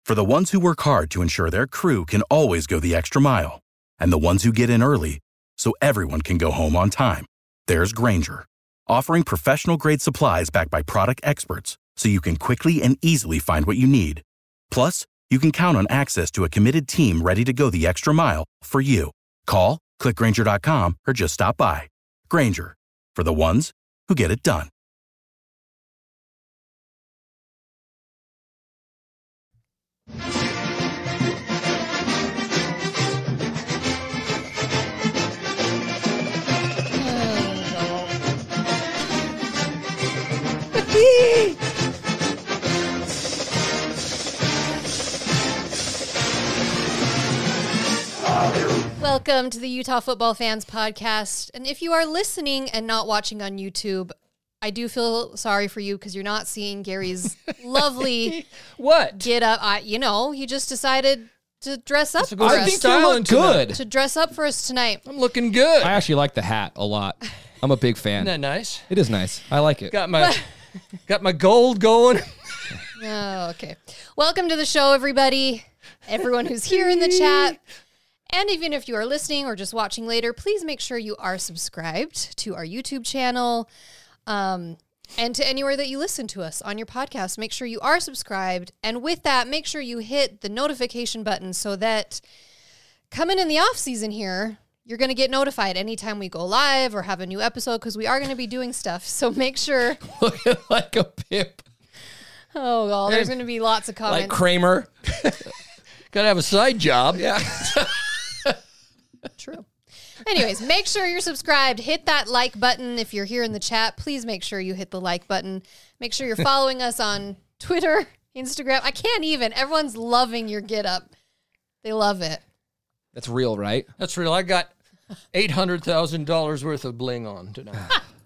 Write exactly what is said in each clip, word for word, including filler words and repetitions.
For the ones who work hard to ensure their crew can always go the extra mile, and the ones who get in early so everyone can go home on time, there's Grainger, offering professional-grade supplies backed by product experts so you can quickly and easily find what you need. Plus, you can count on access to a committed team ready to go the extra mile for you. Call, click Grainger dot com, or just stop by. Grainger, for the ones who get it done. Welcome to the Utah Football Fans Podcast. And if you are listening and not watching on YouTube, I do feel sorry for you because you're not seeing Gary's lovely what get up. I, you know, he just decided to dress up. For I us. think you look good. To dress up for us tonight. I'm looking good. I actually like the hat a lot. I'm a big fan. Isn't that nice? It is nice. I like it. Got my got my gold going. Oh, okay. Welcome to the show, everybody. Everyone who's here in the chat. And even if you are listening or just watching later, please make sure you are subscribed to our YouTube channel um, and to anywhere that you listen to us on your podcast. Make sure you are subscribed. And with that, make sure you hit the notification button so that coming in the off season here, you're going to get notified anytime we go live or have a new episode because we are going to be doing stuff. So make sure. Looking like a pip. Oh, well, there's going to be lots of comments. Like Kramer. Got to have a side job. Yeah. True. Anyways, make sure you're subscribed. Hit that like button. If you're here in the chat, please make sure you hit the like button. Make sure you're following us on Twitter, Instagram. I can't even. Everyone's loving your get up. They love it. That's real, right? That's real. I got eight hundred thousand dollars worth of bling on tonight.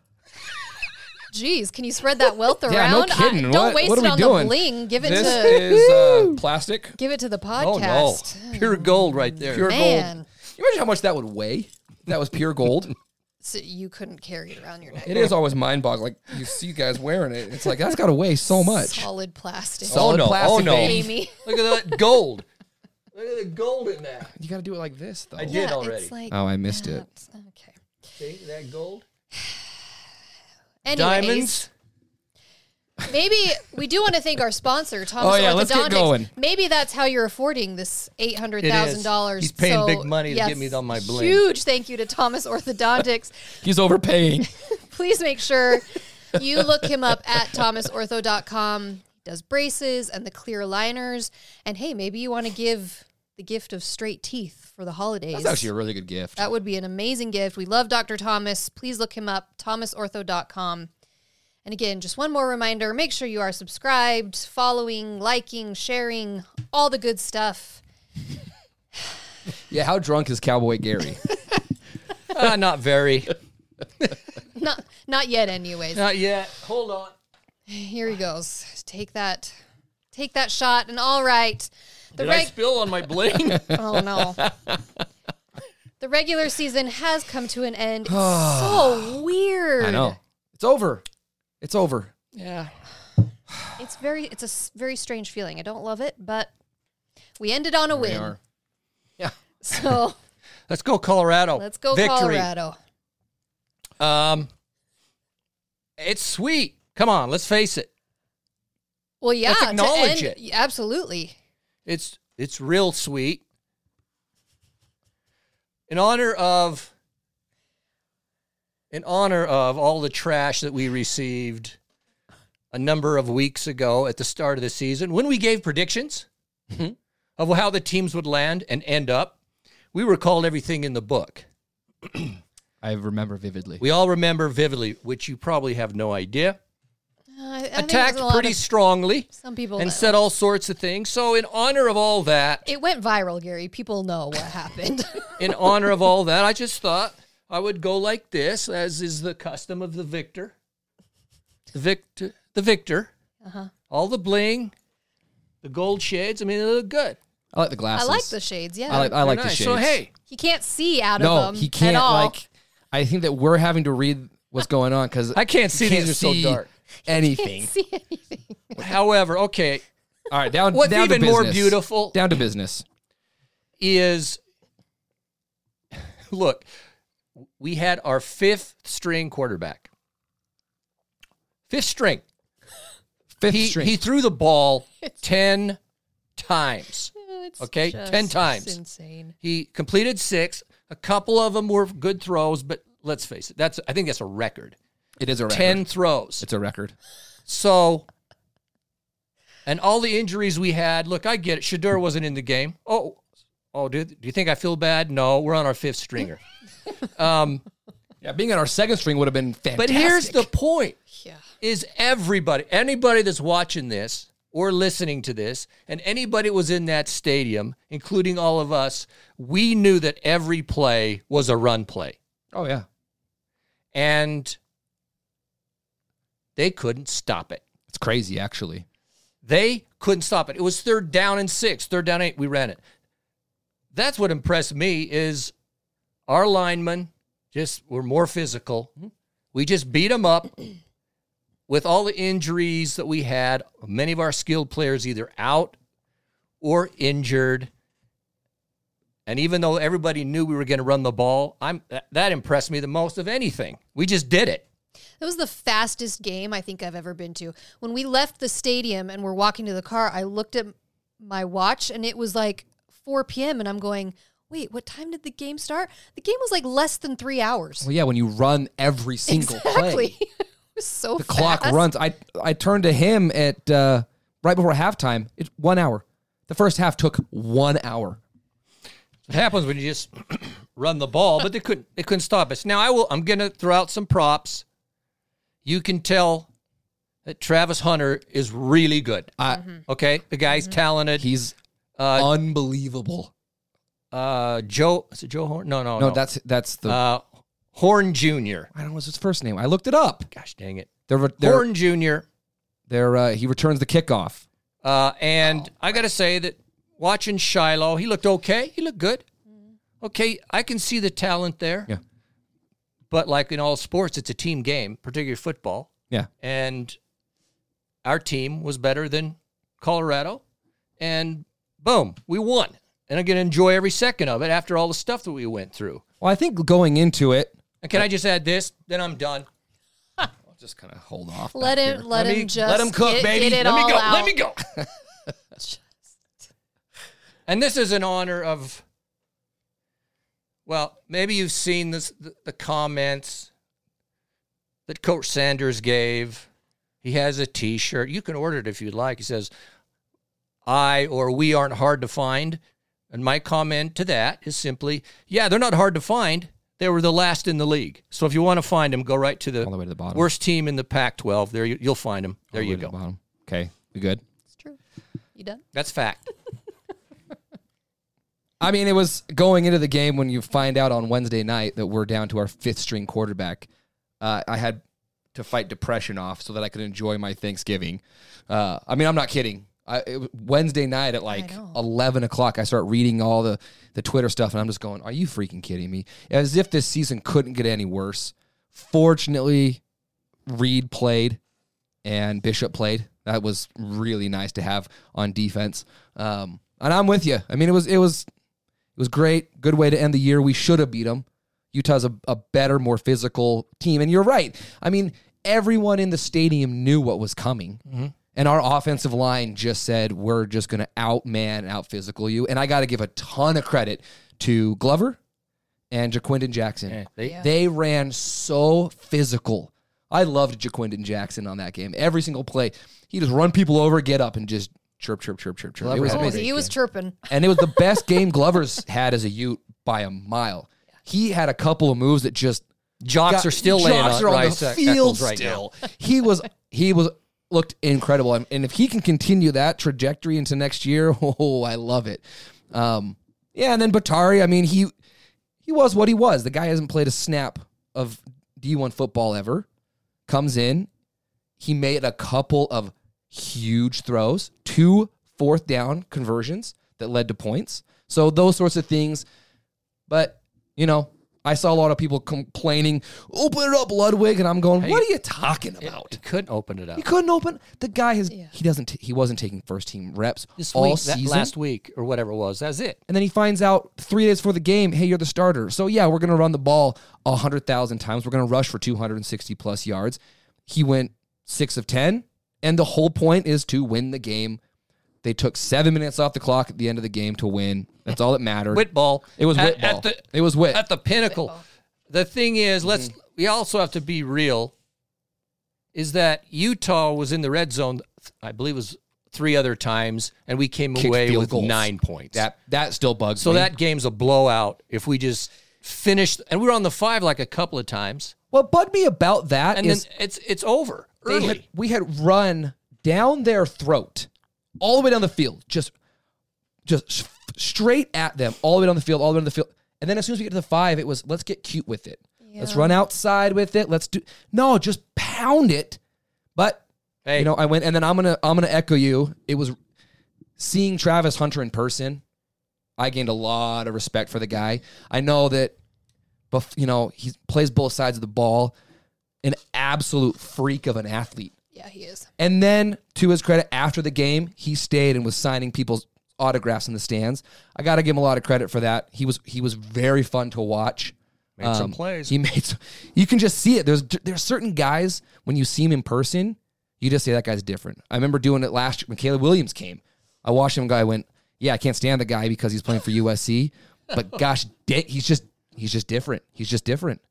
Jeez, can you spread that wealth around? Yeah, no kidding. I, don't What- waste what are it we on doing? the bling. Give it This to is uh, plastic. give it to the Oh, no. podcast. Pure gold right there. Pure Man, gold. You imagine how much that would weigh? If that was pure gold. so you couldn't carry it around your neck. It is always mind-boggling. Like, you see guys wearing it. It's like, that's got to weigh so much. Solid plastic. Solid Oh, no. plastic, Oh, no. baby. Amy. Look at that gold. Look at the gold in that. You got to do it like this, though. I did Yeah, already. it's like Oh, I missed it. that. Okay. See that gold? Anyways, Diamonds. Maybe we do want to thank our sponsor, Thomas Oh, yeah, let's get Orthodontics. going. Maybe that's how you're affording this eight hundred thousand dollars. He's paying big money to get me on my bling. Huge thank you to Thomas Orthodontics. He's overpaying. Please make sure you look him up at thomas ortho dot com. He does braces and the clear aligners. And hey, maybe you want to give the gift of straight teeth for the holidays. That's actually a really good gift. That would be an amazing gift. We love Doctor Thomas. Please look him up, thomas ortho dot com. And again, just one more reminder, make sure you are subscribed, following, liking, sharing, all the good stuff. Yeah, how drunk is Cowboy Gary? Uh, not very. Not not yet anyways. Not yet. Hold on. Here he goes. Take that take that shot and all right. The Did I reg- spill on my bling? Oh no. The regular season has come to an end. It's so weird. I know. It's over. It's over. Yeah. It's very it's a s- very strange feeling. I don't love it, but we ended on a We win. are. Yeah. So Let's go Colorado. let's go Victory. Colorado. Um, it's sweet. Come on, let's face it. Well, yeah, Let's to acknowledge end- it. Absolutely. It's it's real sweet. In honor of in honor of all the trash that we received a number of weeks ago at the start of the season, when we gave predictions of how the teams would land and end up, we recalled everything in the book. I remember vividly. We all remember vividly, which you probably have no idea. Uh, I, I think Attacked there's a lot pretty of- strongly Some people and know. said all sorts of things. So in honor of all that, It went viral, Gary. People know what happened. in honor of all that, I just thought I would go like this, as is the custom of the victor. The victor, the victor. Uh-huh. All the bling, the gold shades. I mean, they look good. I like the I glasses. like the shades, yeah. I like, I like They're the nice. shades. So hey, he can't see out no, of them he can't. at all. Like, I think that we're having to read what's going on because I can't see. can't These are so see dark. anything. Can't see anything. However, okay, All right, down, What's down even to more business. beautiful Down to business. is, look, we had our fifth string quarterback. Fifth string. Fifth He, string. he threw the ball ten times. It's Okay, just ten times. insane. He completed six. A couple of them were good throws, but let's face it, that's I think that's a record. it is a record. ten throws. It's a record. So, and all the injuries we had, look, I get it. Shedeur wasn't in the game. Oh, oh, do, do you think I feel bad? No, we're on our fifth stringer. Um, Yeah, being on our second string would have been fantastic. but here's the point, Yeah. is everybody, anybody that's watching this or listening to this, and anybody that was in that stadium, including all of us, we knew that every play was a run play. Oh, yeah. And they couldn't stop it. It's crazy, actually. They couldn't stop it. It was third down and six, third down eight. We ran it. That's what impressed me is our linemen just were more physical. We just beat them up with all the injuries that we had. Many of our skilled players either out or injured. And even though everybody knew we were going to run the ball, I'm that, that impressed me the most of anything. We just did it. That was the fastest game I think I've ever been to. When we left the stadium and we're walking to the car, I looked at my watch and it was like four p.m. and I'm going, wait, what time did the game start? The game was like less than three hours. Well, yeah, when you run every single Exactly. play. It was so The fast. clock runs. I I turned to him at uh, right before halftime. It's one hour. The first half took one hour. What happens when you just run the ball, but they couldn't they couldn't stop us. Now I will I'm gonna throw out some props. You can tell that Travis Hunter is really good. I, Okay? The guy's talented. He's uh unbelievable. uh Joe is it Joe Horn? No, no, No, no. that's that's the. uh Horn Junior I don't know what's his first name. I looked it up. Gosh dang it. They're, they're, Horn Junior they're, uh, he returns the kickoff. Uh and I gotta say that watching Shiloh, he looked okay. He looked good. Okay, I can see the talent there. Yeah. But like in all sports, it's a team game, particularly football. Yeah. And our team was better than Colorado. And boom, we won. And I'm going to enjoy every second of it after all the stuff that we went through. Well, I think going into it, And can I just add this? Then I'm done. I'll just kind of hold off. Let back him here. let, Let him me- just let him cook, get, baby. get it Let me all go. out. Let me go. And this is in honor of, well, maybe you've seen this, the, the comments that Coach Sanders gave. He has a T-shirt. You can order it if you'd like. He says, I or we aren't hard to find. And my comment to that is simply, yeah, they're not hard to find. They were the last in the league. So if you want to find them, go right to the, All the way to the bottom. worst team in the Pac twelve. There you, you'll find them. There All the you way to go. the bottom. Okay, we good? It's true. You done? That's fact. I mean, it was going into the game when you find out on Wednesday night that we're down to our fifth string quarterback. Uh, I had to fight depression off so that I could enjoy my Thanksgiving. Uh, I mean, I'm not kidding. I, it, was Wednesday night at like know. eleven o'clock, I start reading all the, the Twitter stuff, and I'm just going, are you freaking kidding me? As if this season couldn't get any worse. Fortunately, Reed played and Bishop played. That was really nice to have on defense. Um, and I'm with you. I mean, it was it was it was great. Good way to end the year. We should have beat them. Utah's a, a better, more physical team. And you're right. I mean, everyone in the stadium knew what was coming. Mm-hmm. And our offensive line just said, we're just going to outman and out-physical you. And I got to give a ton of credit to Glover and Jaquindon Jackson. Yeah, they- Yeah. They ran so physical. I loved Jaquindon Jackson on that game. Every single play, he just run people over, get up, and just chirp, chirp, chirp, chirp, chirp. Glover It was had a Oh, amazing. he was chirping. And it was the best game Glover's had as a Ute by a mile. He had a couple of moves that just Jocks got- are still laying jocks on, are on Rice the Eccles field right still. He was he was looked incredible, and and if he can continue that trajectory into next year, oh, I love it. Um, yeah, and then Batari, I mean, he he was what he was. The guy hasn't played a snap of D one football ever. Comes in, he made a couple of huge throws, two fourth down conversions that led to points. So those sorts of things. But, you know, I saw a lot of people complaining, open it up, Ludwig, and I'm going, what are you talking about? He couldn't open it up. He couldn't open. The guy has Yeah. he doesn't t- he wasn't taking first team reps This all week, that season. last week or whatever it was. That's it. And then he finds out three days before the game, hey, you're the starter. So yeah, we're gonna run the ball a hundred thousand times. We're gonna rush for two hundred and sixty plus yards. He went six of ten, and the whole point is to win the game. They took seven minutes off the clock at the end of the game to win. That's all that mattered. Wit ball. It was At- wit ball. At the, It was wit. At the pinnacle. The thing is, let's we also have to be real, is that Utah was in the red zone, I believe it was three other times, and we came Kicked away field with goals. nine points. That that still bugs so me. that game's a blowout if we just finished, and we were on the five like a couple of times, what bugged me about that and is then it's it's over they early. had, we had run down their throat, all the way down the field, just just sh- straight at them, all the way down the field, all the way down the field. And then as soon as we get to the five, it was let's get cute with it. Let's Yeah. run outside with it. Let's do no, just pound it. But Hey. you know, I went and then I'm gonna I'm gonna echo you. It was seeing Travis Hunter in person. I gained a lot of respect for the guy. I know that, bef- you know, he plays both sides of the ball. An absolute freak of an athlete. Yeah, he is. And then, to his credit, after the game, he stayed and was signing people's autographs in the stands. I got to give him a lot of credit for that. He was he was very fun to watch. Made some plays. He made. Some, you can just see it. There's there's certain guys when you see him in person, you just say that guy's different. I remember doing it last year when Caleb Williams came. I watched him. Guy went, yeah, I can't stand the guy because he's playing for U S C, but gosh, da- he's just he's just different. He's just different.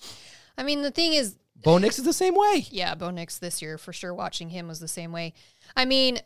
I mean, the thing is, Bo Nix is the same way. yeah, Bo Nix this year for sure. Watching him was the same way. I mean,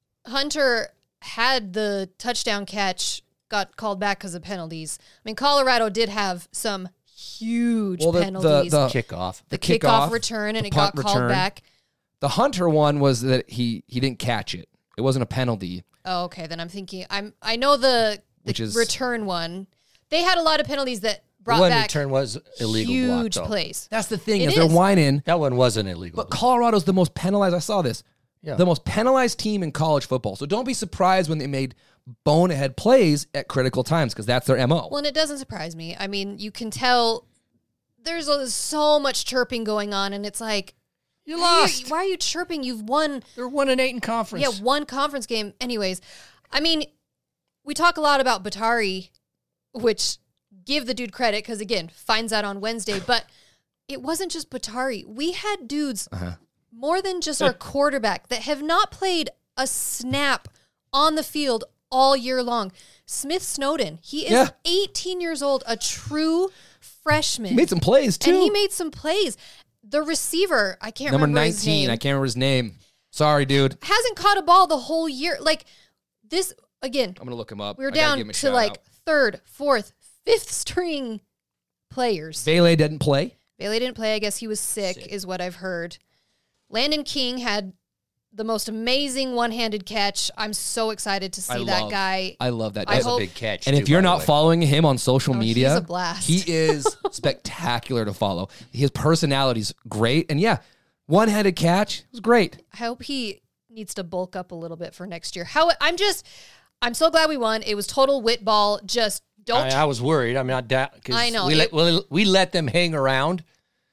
Hunter had the touchdown catch, got called back because of penalties. I mean, Colorado did have some huge Well, the- the- penalties. the- Kickoff. the, the kickoff, kickoff, return, and the it got punt called return. back. The Hunter one was that he he didn't catch it. It wasn't a penalty. Oh, okay. Then I'm thinking. I'm. I know the, the Which is- return one. They had a lot of penalties that The brought one back return was illegal block, huge though. plays. That's the thing It is they're is. whining. That one wasn't illegal. But Colorado's the most penalized. I saw this. Yeah. The most penalized team in college football. So don't be surprised when they made bonehead plays at critical times because that's their M O. Well, and it doesn't surprise me. I mean, you can tell there's a, so much chirping going on, and it's like, You why are lost. why are you chirping? You've won, They're one and eight in conference. yeah, one conference game. Anyways, I mean, we talk a lot about Batari, which give the dude credit because again, finds out on Wednesday. But it wasn't just Batari. We had dudes Uh-huh. more than just our quarterback that have not played a snap on the field all year long. Smith Snowden, he is Yeah. eighteen years old, a true freshman. He made some plays too. And he made some plays. The receiver, I can't Number remember his nineteen. name, I can't remember his name. Sorry, dude. hasn't caught a ball the whole year. Like this, again, I'm gonna look him up. we're I gotta down give him a to shout like out. third, fourth, fifth string players. Vele didn't play. Bailey didn't play. I guess he was sick, Sick. is what I've heard. Landon King had the most amazing one-handed catch. I'm so excited to see I that love- guy. I love that. I guy. That's hope- a big catch. And too, if you're by the not way. following him on social Oh, he's media, a blast. he is spectacular to follow. His personality's great, and yeah, one-handed catch was great. I hope he needs to bulk up a little bit for next year. How I'm just, I'm so glad we won. It was total wit ball. Just don't. I, I was worried. I mean, I doubt because I know, we it- let we, we let them hang around,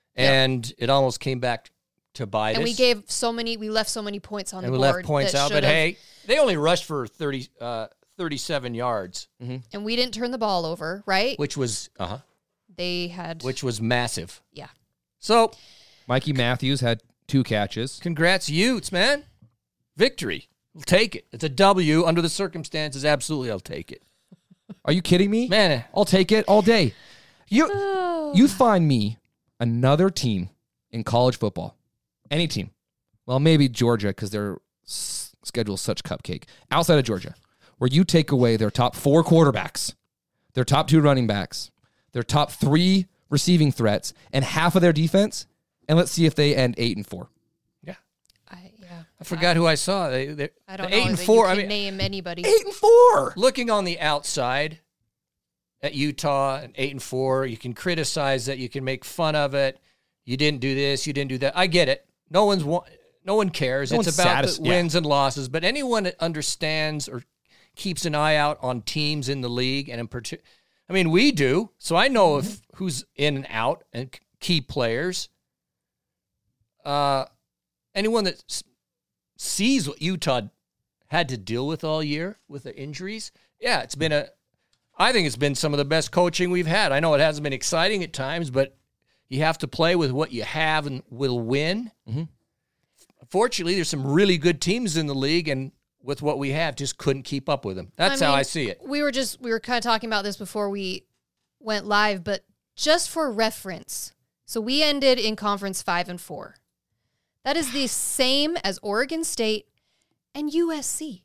and it almost came back to bite and us. we gave so many. We left so many points on and the we board. left points that out. But should've- hey, they only rushed for thirty, uh, thirty-seven yards, and we didn't turn the ball over. Right? which was uh huh, They had. which was massive. yeah. So, Mikey Matthews had two catches. congrats, Utes, man! Victory. We'll take it. It's a W under the circumstances. Absolutely, I'll take it. Are you kidding me? Man, I'll take it all day. You you find me another team in college football, any team. Well, maybe Georgia because their s- schedule is such cupcake. Outside of Georgia, where you take away their top four quarterbacks, their top two running backs, their top three receiving threats, and half of their defense, and let's see if they end eight and four. yeah, I, yeah. I forgot who I saw. They, they, I don't the know. eight and that four. You I can mean, name anybody. Eight and four. looking on the outside at Utah and eight and four, you can criticize that, you can make fun of it. You didn't do this, you didn't do that. I get it. No one's wa- no one cares. No it's one's about satis- the yeah. wins and losses. But anyone that understands or keeps an eye out on teams in the league, and in particular, I mean, we do. So I know if who's in and out and key players. Uh, anyone that s- sees what Utah had to deal with all year with the injuries, yeah, it's been a. I think it's been some of the best coaching we've had. I know it hasn't been exciting at times, but you have to play with what you have and will win. Mm-hmm. Fortunately, there's some really good teams in the league, and with what we have, just couldn't keep up with them. That's I how mean, I see it. We were just, we were kind of talking about this before we went live, but just for reference, so we ended in conference five and four. That is the same as Oregon State and U S C.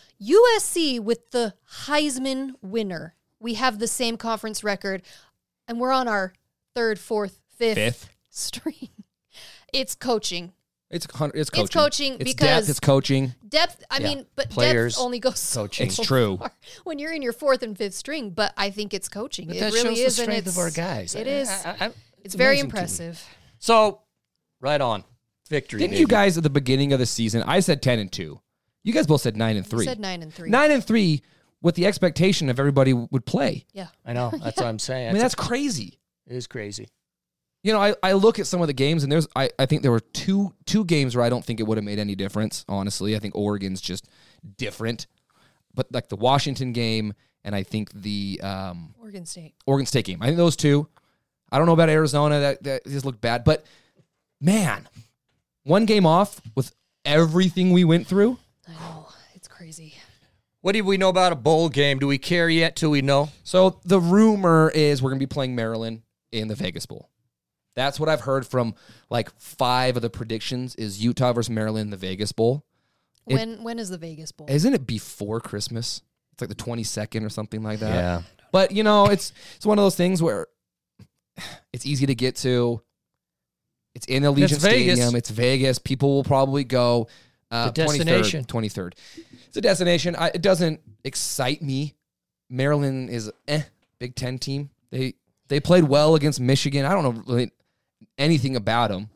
U S C with the Heisman winner. We have the same conference record, and we're on our third, fourth, fifth, Fifth. string. It's coaching. It's hun- it's coaching. It's coaching It's because depth, it's coaching. Depth, I Yeah. mean, but Players, depth only goes so coaching. It's true. far when you're in your fourth and fifth string, but I think it's coaching. But it that really shows is, the and strength it's, of our guys. It I- is. I- I- it's very amazing to me. impressive. So, right on. Victory. Didn't baby. you guys at the beginning of the season? I said ten and two. You guys both said nine and You three. said nine and three. Nine and three with the expectation of everybody would play. Yeah. I know. That's what I'm saying. I mean, that's crazy. It is crazy. You know, I, I look at some of the games, and there's I, I think there were two two games where I don't think it would have made any difference, honestly. I think Oregon's just different. But like the Washington game and I think the um, Oregon State. Oregon State game. I think those two. I don't know about Arizona. That, that just looked bad. But, man, one game off with everything we went through. I know. It's crazy. What do we know about a bowl game? Do we care yet till we know? So the rumor is we're going to be playing Maryland in the Vegas Bowl. That's what I've heard from like five of the predictions is Utah versus Maryland in the Vegas Bowl. It- When when is the Vegas Bowl? Isn't it before Christmas? It's like the twenty-second or something like that. Yeah. But, you know, it's it's one of those things where it's easy to get to. It's in Allegiant It's Vegas. Stadium. It's Vegas. People will probably go. Uh, The destination. twenty-third. It's a destination. I, it doesn't excite me. Maryland is eh, Big Ten team. They they played well against Michigan. I don't know really anything about them.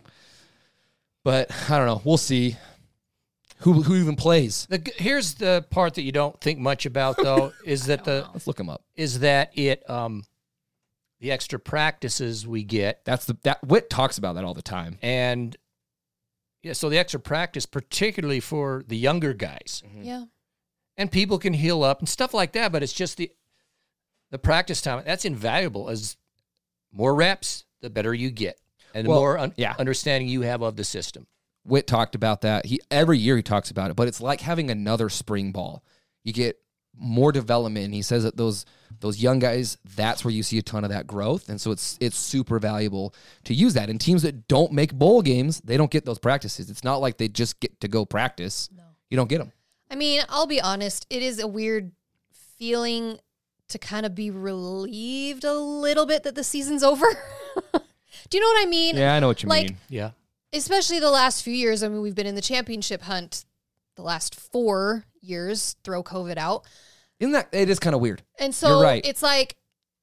But I don't know. We'll see. Who who even plays? The, here's the part that you don't think much about, though, is that the Let's look them up. is that it um, the extra practices we get, That's the that Witt talks about that all the time. and yeah, so the extra practice, particularly for the younger guys, Yeah. and people can heal up and stuff like that. But it's just the the practice time that's invaluable. As more reps, the better you get, and the Well, more un- yeah. understanding you have of the system. Witt talked about that. He every year he talks about it, but it's like having another spring ball. You get more development. And he says that those those young guys, that's where you see a ton of that growth, and so it's it's super valuable to use that. And teams that don't make bowl games, they don't get those practices. It's not like they just get to go practice. No. You don't get them. I mean, I'll be honest, it is a weird feeling to kind of be relieved a little bit that the season's over. Do you know what I mean? Yeah, I know what you Like- mean. Yeah, Especially the last few years. I mean, we've been in the championship hunt the last four years, throw COVID out. Isn't that it is kind of weird? And so You're right. it's like,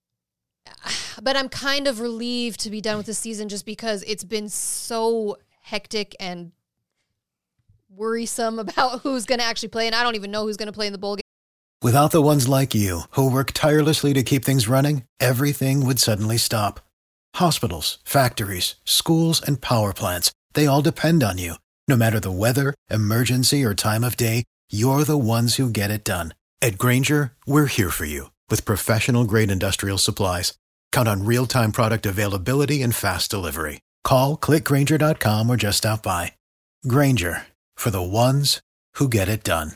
but I'm kind of relieved to be done with the season just because it's been so hectic and worrisome about who's going to actually play. And I don't even know who's going to play in the bowl game. Without the ones like you, who work tirelessly to keep things running, everything would suddenly stop. Hospitals, factories, schools, and power plants, they all depend on you. No matter the weather, emergency, or time of day, you're the ones who get it done. At Grainger, we're here for you with professional-grade industrial supplies. Count on real-time product availability and fast delivery. Call, click Grainger dot com, or just stop by. Grainger, for the ones who get it done.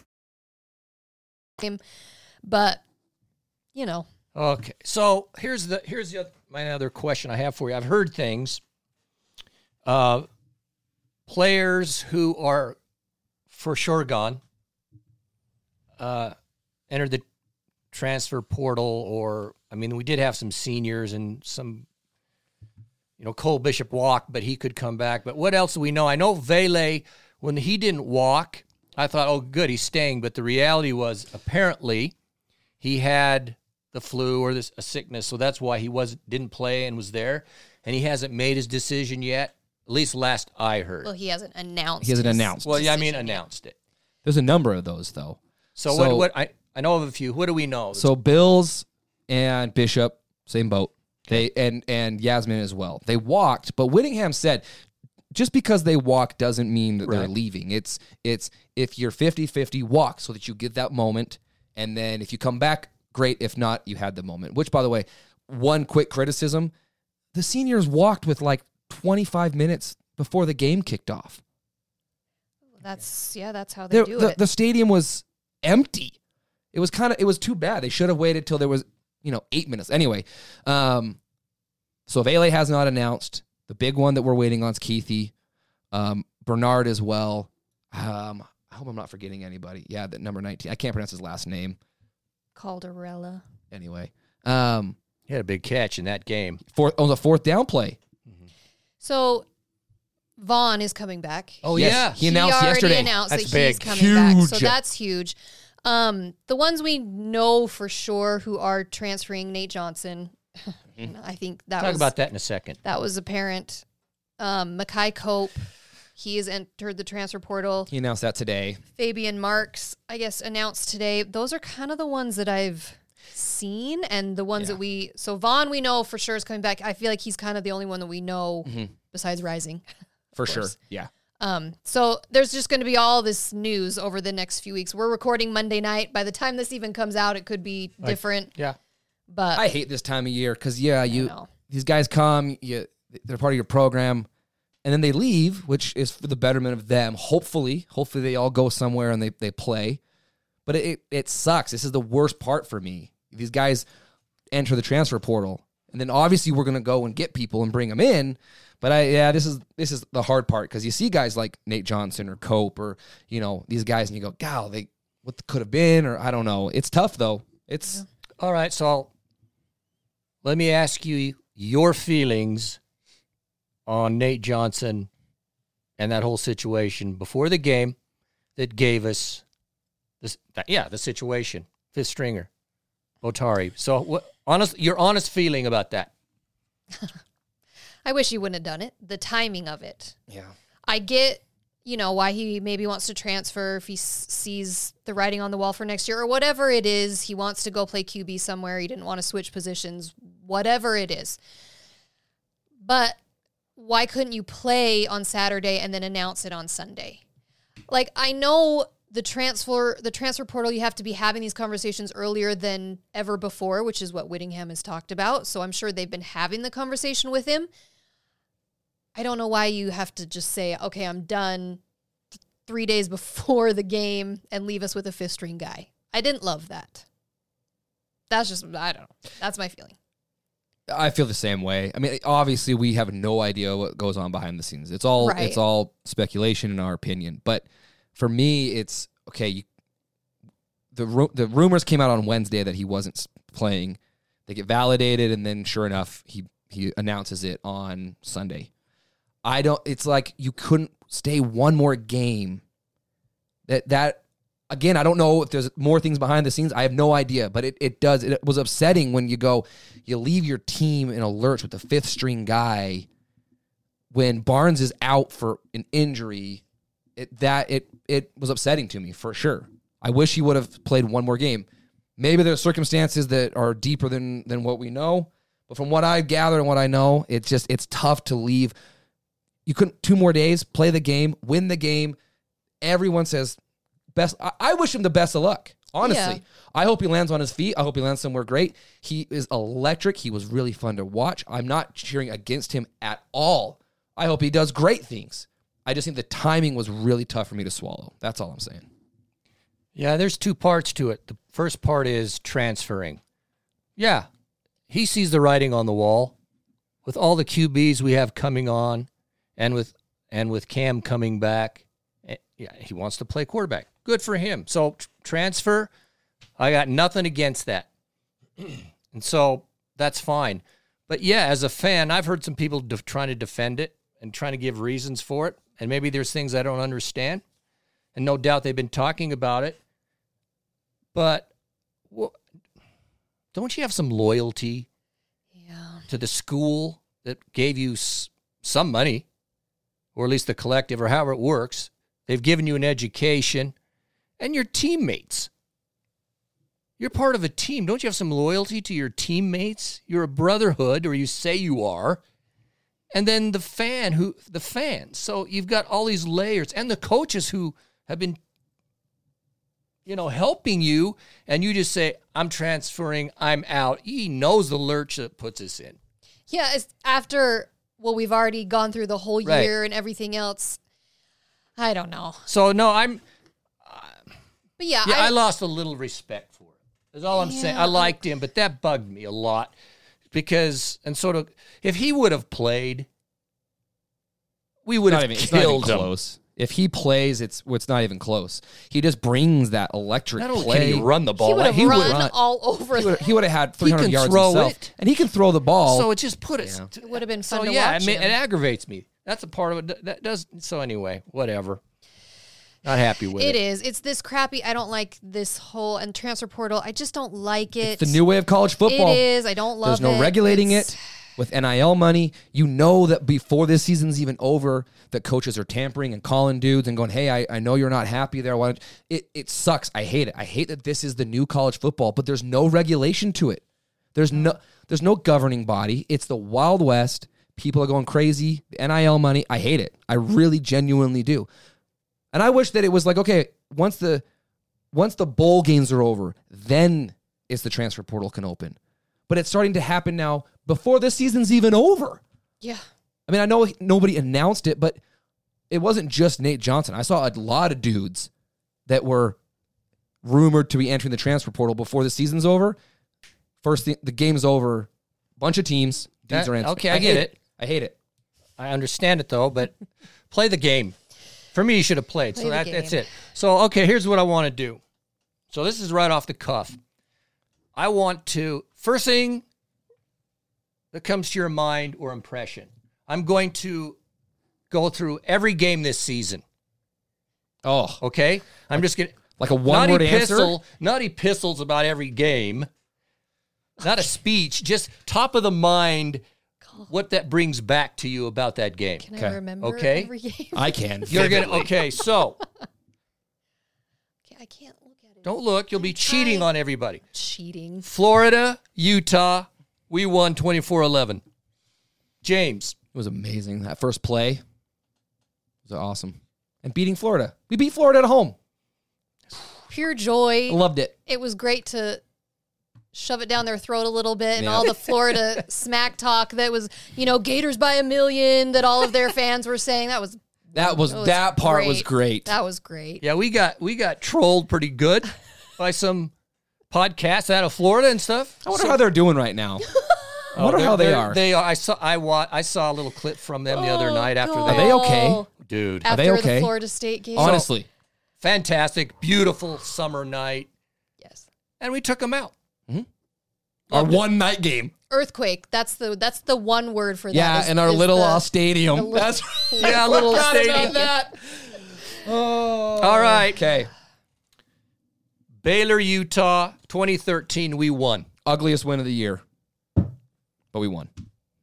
But, you know, Okay, so here's the here's the, my other question I have for you. I've heard things. Uh, players who are for sure gone uh, enter the transfer portal, or I mean, we did have some seniors and some, you know, Cole Bishop walked, but he could come back. But what else do we know? I know Vele, when he didn't walk, I thought, oh, good, he's staying. But the reality was, apparently, he had the flu or this a sickness, so that's why he was didn't play and was there, and he hasn't made his decision yet. At least last I heard. well, he hasn't announced. He hasn't his announced. Well, yeah, I mean decision yet. announced it. There's a number of those though. So, So- what? What I I know of a few. What do we know? So Bills and Bishop Same boat. They and and Yasmin as well. They walked, but Whittingham said just because they walk doesn't mean that they're Right. leaving. It's it's if you're fifty-fifty, walk so that you get that moment, and then if you come back, great. If not, you had the moment. Which, by the way, one quick criticism, the seniors walked with like twenty-five minutes before the game kicked off. That's yeah, that's how they The, do the, it. the stadium was empty. It was kind of it was too bad. They should have waited till there was, you know, eight minutes. Anyway, um, so Vele has not announced. The big one that we're waiting on is Keithy, um, Bernard as well. Um, I hope I'm not forgetting anybody. Yeah, that number nineteen. I can't pronounce his last name. Calderella. Anyway, um, He had a big catch in that game. fourth on the fourth down play. So Vaughn is coming back. Oh, Yes, yeah. he announced already yesterday. announced That's that he's big. coming back. So Huge. that's huge. Um, the ones we know for sure who are transferring, Nate Johnson. I think that Talk was about that in a second. that was apparent. Um, Mackay Cope, he has entered the transfer portal. He announced that today. Fabian Marks, I guess, announced today. Those are kind of the ones that I've seen, and the ones Yeah. that we. So Vaughn, we know for sure is coming back. I feel like he's kind of the only one that we know besides Rising. For sure. course. Yeah. Um, so there's just going to be all this news over the next few weeks. We're recording Monday night. By the time this even comes out, it could be different. Yeah. But I hate this time of year because, yeah, you know. these guys come, you, they're part of your program, and then they leave, which is for the betterment of them. Hopefully, hopefully they all go somewhere and they, they play. But it, it, it sucks. This is the worst part for me. These guys enter the transfer portal, and then obviously we're going to go and get people and bring them in. But I, yeah, this is this is the hard part because you see guys like Nate Johnson or Cope or, you know, these guys, and you go, "God, they what could have been," or I don't know. It's tough though. It's All right, so I'll, let me ask you your feelings on Nate Johnson and that whole situation before the game that gave us this. Yeah, the situation, fifth stringer, Otari. So, what honest your honest feeling about that? I wish he wouldn't have done it. The timing of it. yeah. I get, you know, why he maybe wants to transfer if he s- sees the writing on the wall for next year or whatever it is. He wants to go play Q B somewhere. He didn't want to switch positions, whatever it is. But why couldn't you play on Saturday and then announce it on Sunday? Like, I know the transfer the transfer portal, you have to be having these conversations earlier than ever before, which is what Whittingham has talked about. So I'm sure they've been having the conversation with him. I don't know why you have to just say, okay, I'm done th- three days before the game and leave us with a fifth string guy. I didn't love that. That's just, I don't know. That's my feeling. I feel the same way. I mean, obviously, we have no idea what goes on behind the scenes. It's all Right. it's all speculation in our opinion. But for me, it's okay. You, the ru- the rumors came out on Wednesday that he wasn't s- playing. They get validated, and then sure enough, he he announces it on Sunday. I don't. It's like you couldn't stay one more game. That that again, I don't know if there's more things behind the scenes. I have no idea, but it, it does. It was upsetting when you go, you leave your team in a lurch with the fifth string guy when Barnes is out for an injury. It that it it was upsetting to me for sure. I wish he would have played one more game. Maybe there's circumstances that are deeper than than what we know, but from what I gather and what I know, it's just it's tough to leave. You couldn't two more days, play the game, win the game. Everyone says best. I, I wish him the best of luck. Honestly, Yeah. I hope he lands on his feet. I hope he lands somewhere great. He is electric. He was really fun to watch. I'm not cheering against him at all. I hope he does great things. I just think the timing was really tough for me to swallow. That's all I'm saying. Yeah, there's two parts to it. The first part is transferring. Yeah, he sees the writing on the wall with all the Q Bs we have coming on, and with and with Cam coming back. eh, Yeah, he wants to play quarterback. Good for him. So tr- transfer, I got nothing against that, and so that's fine. But yeah, as a fan, I've heard some people def- trying to defend it and trying to give reasons for it, and maybe there's things I don't understand. And no doubt they've been talking about it. But well, don't you have some loyalty Yeah. to the school that gave you s- some money, or at least the collective, or however it works? They've given you an education, and your teammates. You're part of a team. Don't you have some loyalty to your teammates? You're a brotherhood, or you say you are. And then the fan who the fans. So you've got all these layers, and the coaches who have been, you know, helping you, and you just say, I'm transferring, I'm out. He knows the lurch that puts us in. Yeah, it's after, well, we've already gone through the whole Right. year and everything else. I don't know. So, no, I'm, But yeah, yeah, I, I, lost a little respect for him. That's all I'm saying. I liked him, but that bugged me a lot because, and sort of, if he would have played, we would Not have even, it's not even killed him. close. If he plays, it's it's not even close. He just brings that electric Not only play. can he run the ball, he would have he run, would run. all over He them. would, he would have had three hundred can yards throw himself, it. and he can throw the ball. So it just put us. Yeah. It would have been fun So to yeah, watch I mean, him. it aggravates me. That's a part of it that- that does. So anyway, whatever. Not happy with it. It is. It's this crappy. I don't like this whole and transfer portal. I just don't like it. It's the new way of college football. It is. I don't love There's it. no regulating It's- it with N I L money. You know that before this season's even over, that coaches are tampering and calling dudes and going, hey, I, I know you're not happy there. Why don't it, it sucks. I hate it. I hate that this is the new college football, but there's no regulation to it. There's no there's no governing body. It's the Wild West. People are going crazy. The N I L money. I hate it. I really genuinely do. And I wish that it was like, okay, once the once the bowl games are over, then it's the transfer portal can open. But it's starting to happen now before this season's even over. Yeah. I mean, I know nobody announced it, but it wasn't just Nate Johnson. I saw a lot of dudes that were rumored to be entering the transfer portal before the season's over. First, the, the game's over. Bunch of teams. Dudes That- are entering. okay, I get hate it. I hate it. I understand it though, but play the game. For me, you should have played. Play so the that, that's game. it. So okay, here's what I want to do. So this is right off the cuff. I want to first thing that comes to your mind or impression. I'm going to go through every game this season. Oh, Okay, I'm just gonna like a not one-word answer? epistle, not epistles about every game, not a speech, just top of the mind. What that brings back to you about that game. Can Okay. I remember Okay. every game? I can. You're gonna okay. So Okay, I can't look at it. don't look. You'll be cheating on everybody. Cheating. Florida, Utah, we won twenty-four eleven. James, It was amazing. That first play was awesome. And beating Florida. We beat Florida at home. Pure joy. I loved it. It was great to shove it down their throat a little bit and Yeah. all the Florida smack talk that was, you know, Gators by a million that all of their fans were saying. That was That was, That was that part was great. great. that was great. yeah, we got we got trolled pretty good by some podcasts out of Florida and stuff. I wonder how they're doing right now. I wonder Oh, how they they're- are. They are. I saw. I wa- I saw a little clip from them the other Oh, night after God. Are they okay? Dude, After they okay? the Florida State game. Honestly. fantastic, beautiful summer night, Yes. and we took them out. Our one night game. Earthquake. That's the that's the one word for that. Yeah, is- in our is little the- uh, stadium. the little- That's Yeah, a little Forgot about stadium. that. Oh. All right. Okay. Baylor, Utah, twenty thirteen. We won. Ugliest win of the year. But we won.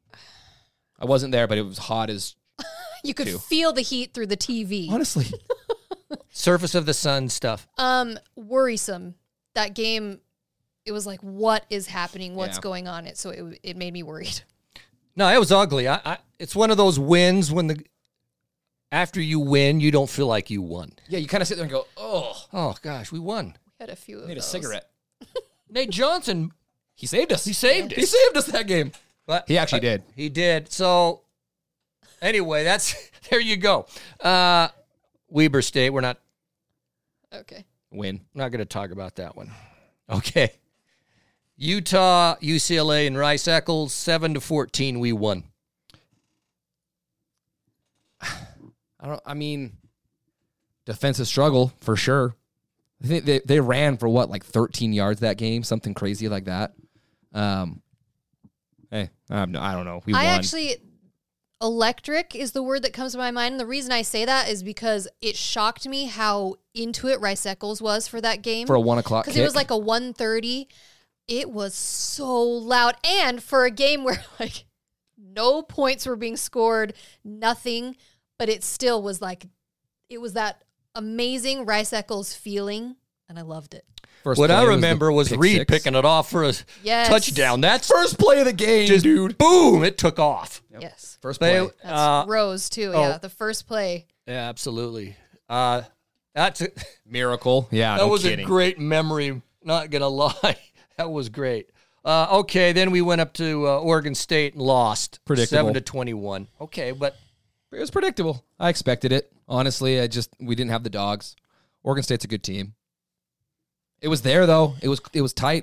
I wasn't there, but it was hot as You could Two. feel the heat through the T V. honestly. Surface of the sun stuff. Um, worrisome. That game, it was like, what is happening? What's Yeah. going on? It so it it made me worried. No, it was ugly. I, I, it's one of those wins when the after you win, you don't feel like you won. Yeah, you kind of sit there and go, oh, Oh gosh, we won. We had a few of need a those. cigarette. Nate Johnson, He saved us. he saved He us. saved us that game. But He actually did. He did. So anyway, that's there you go. Uh, Weber State. We're not Okay. Win. not going to talk about that one. Okay. Utah, U C L A, and Rice Eccles, seven to fourteen. We won. I don't. I mean, defensive struggle for sure. I think they, they ran for what, like thirteen yards that game, something crazy like that. Um, hey, I, have no, I don't know. We I won. actually, electric is the word that comes to my mind. And the reason I say that is because it shocked me how into it Rice Eccles was for that game. for a one o'clock Because kick. it was like a one thirty. It was so loud. And for a game where like no points were being scored, nothing, but it still was like, it was that amazing Rice Eccles feeling. And I loved it. First what play I was the remember was, pick Reed six. picking it off for a Yes. touchdown. That's First play of the game, just dude. boom, it took off. Yes. First They- play. That's uh, Rose, too. oh. Yeah, the first play. yeah, absolutely. Uh, that's a, Miracle. Yeah, that no was kidding. a great memory. Not gonna lie, that was great. Uh, okay, then we went up to uh, Oregon State and lost, Predictable. seven to twenty-one. Okay, but It was predictable. I expected it. Honestly, I just we didn't have the dogs. Oregon State's a good team. It was there though. It was it was tight.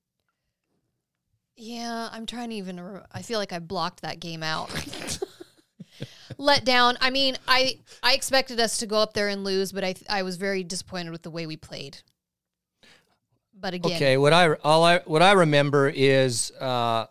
Yeah, I'm trying to even. re- I feel like I blocked that game out. Let down. I mean, I I expected us to go up there and lose, but I I was very disappointed with the way we played. But again, okay, what I all I what I remember is, uh,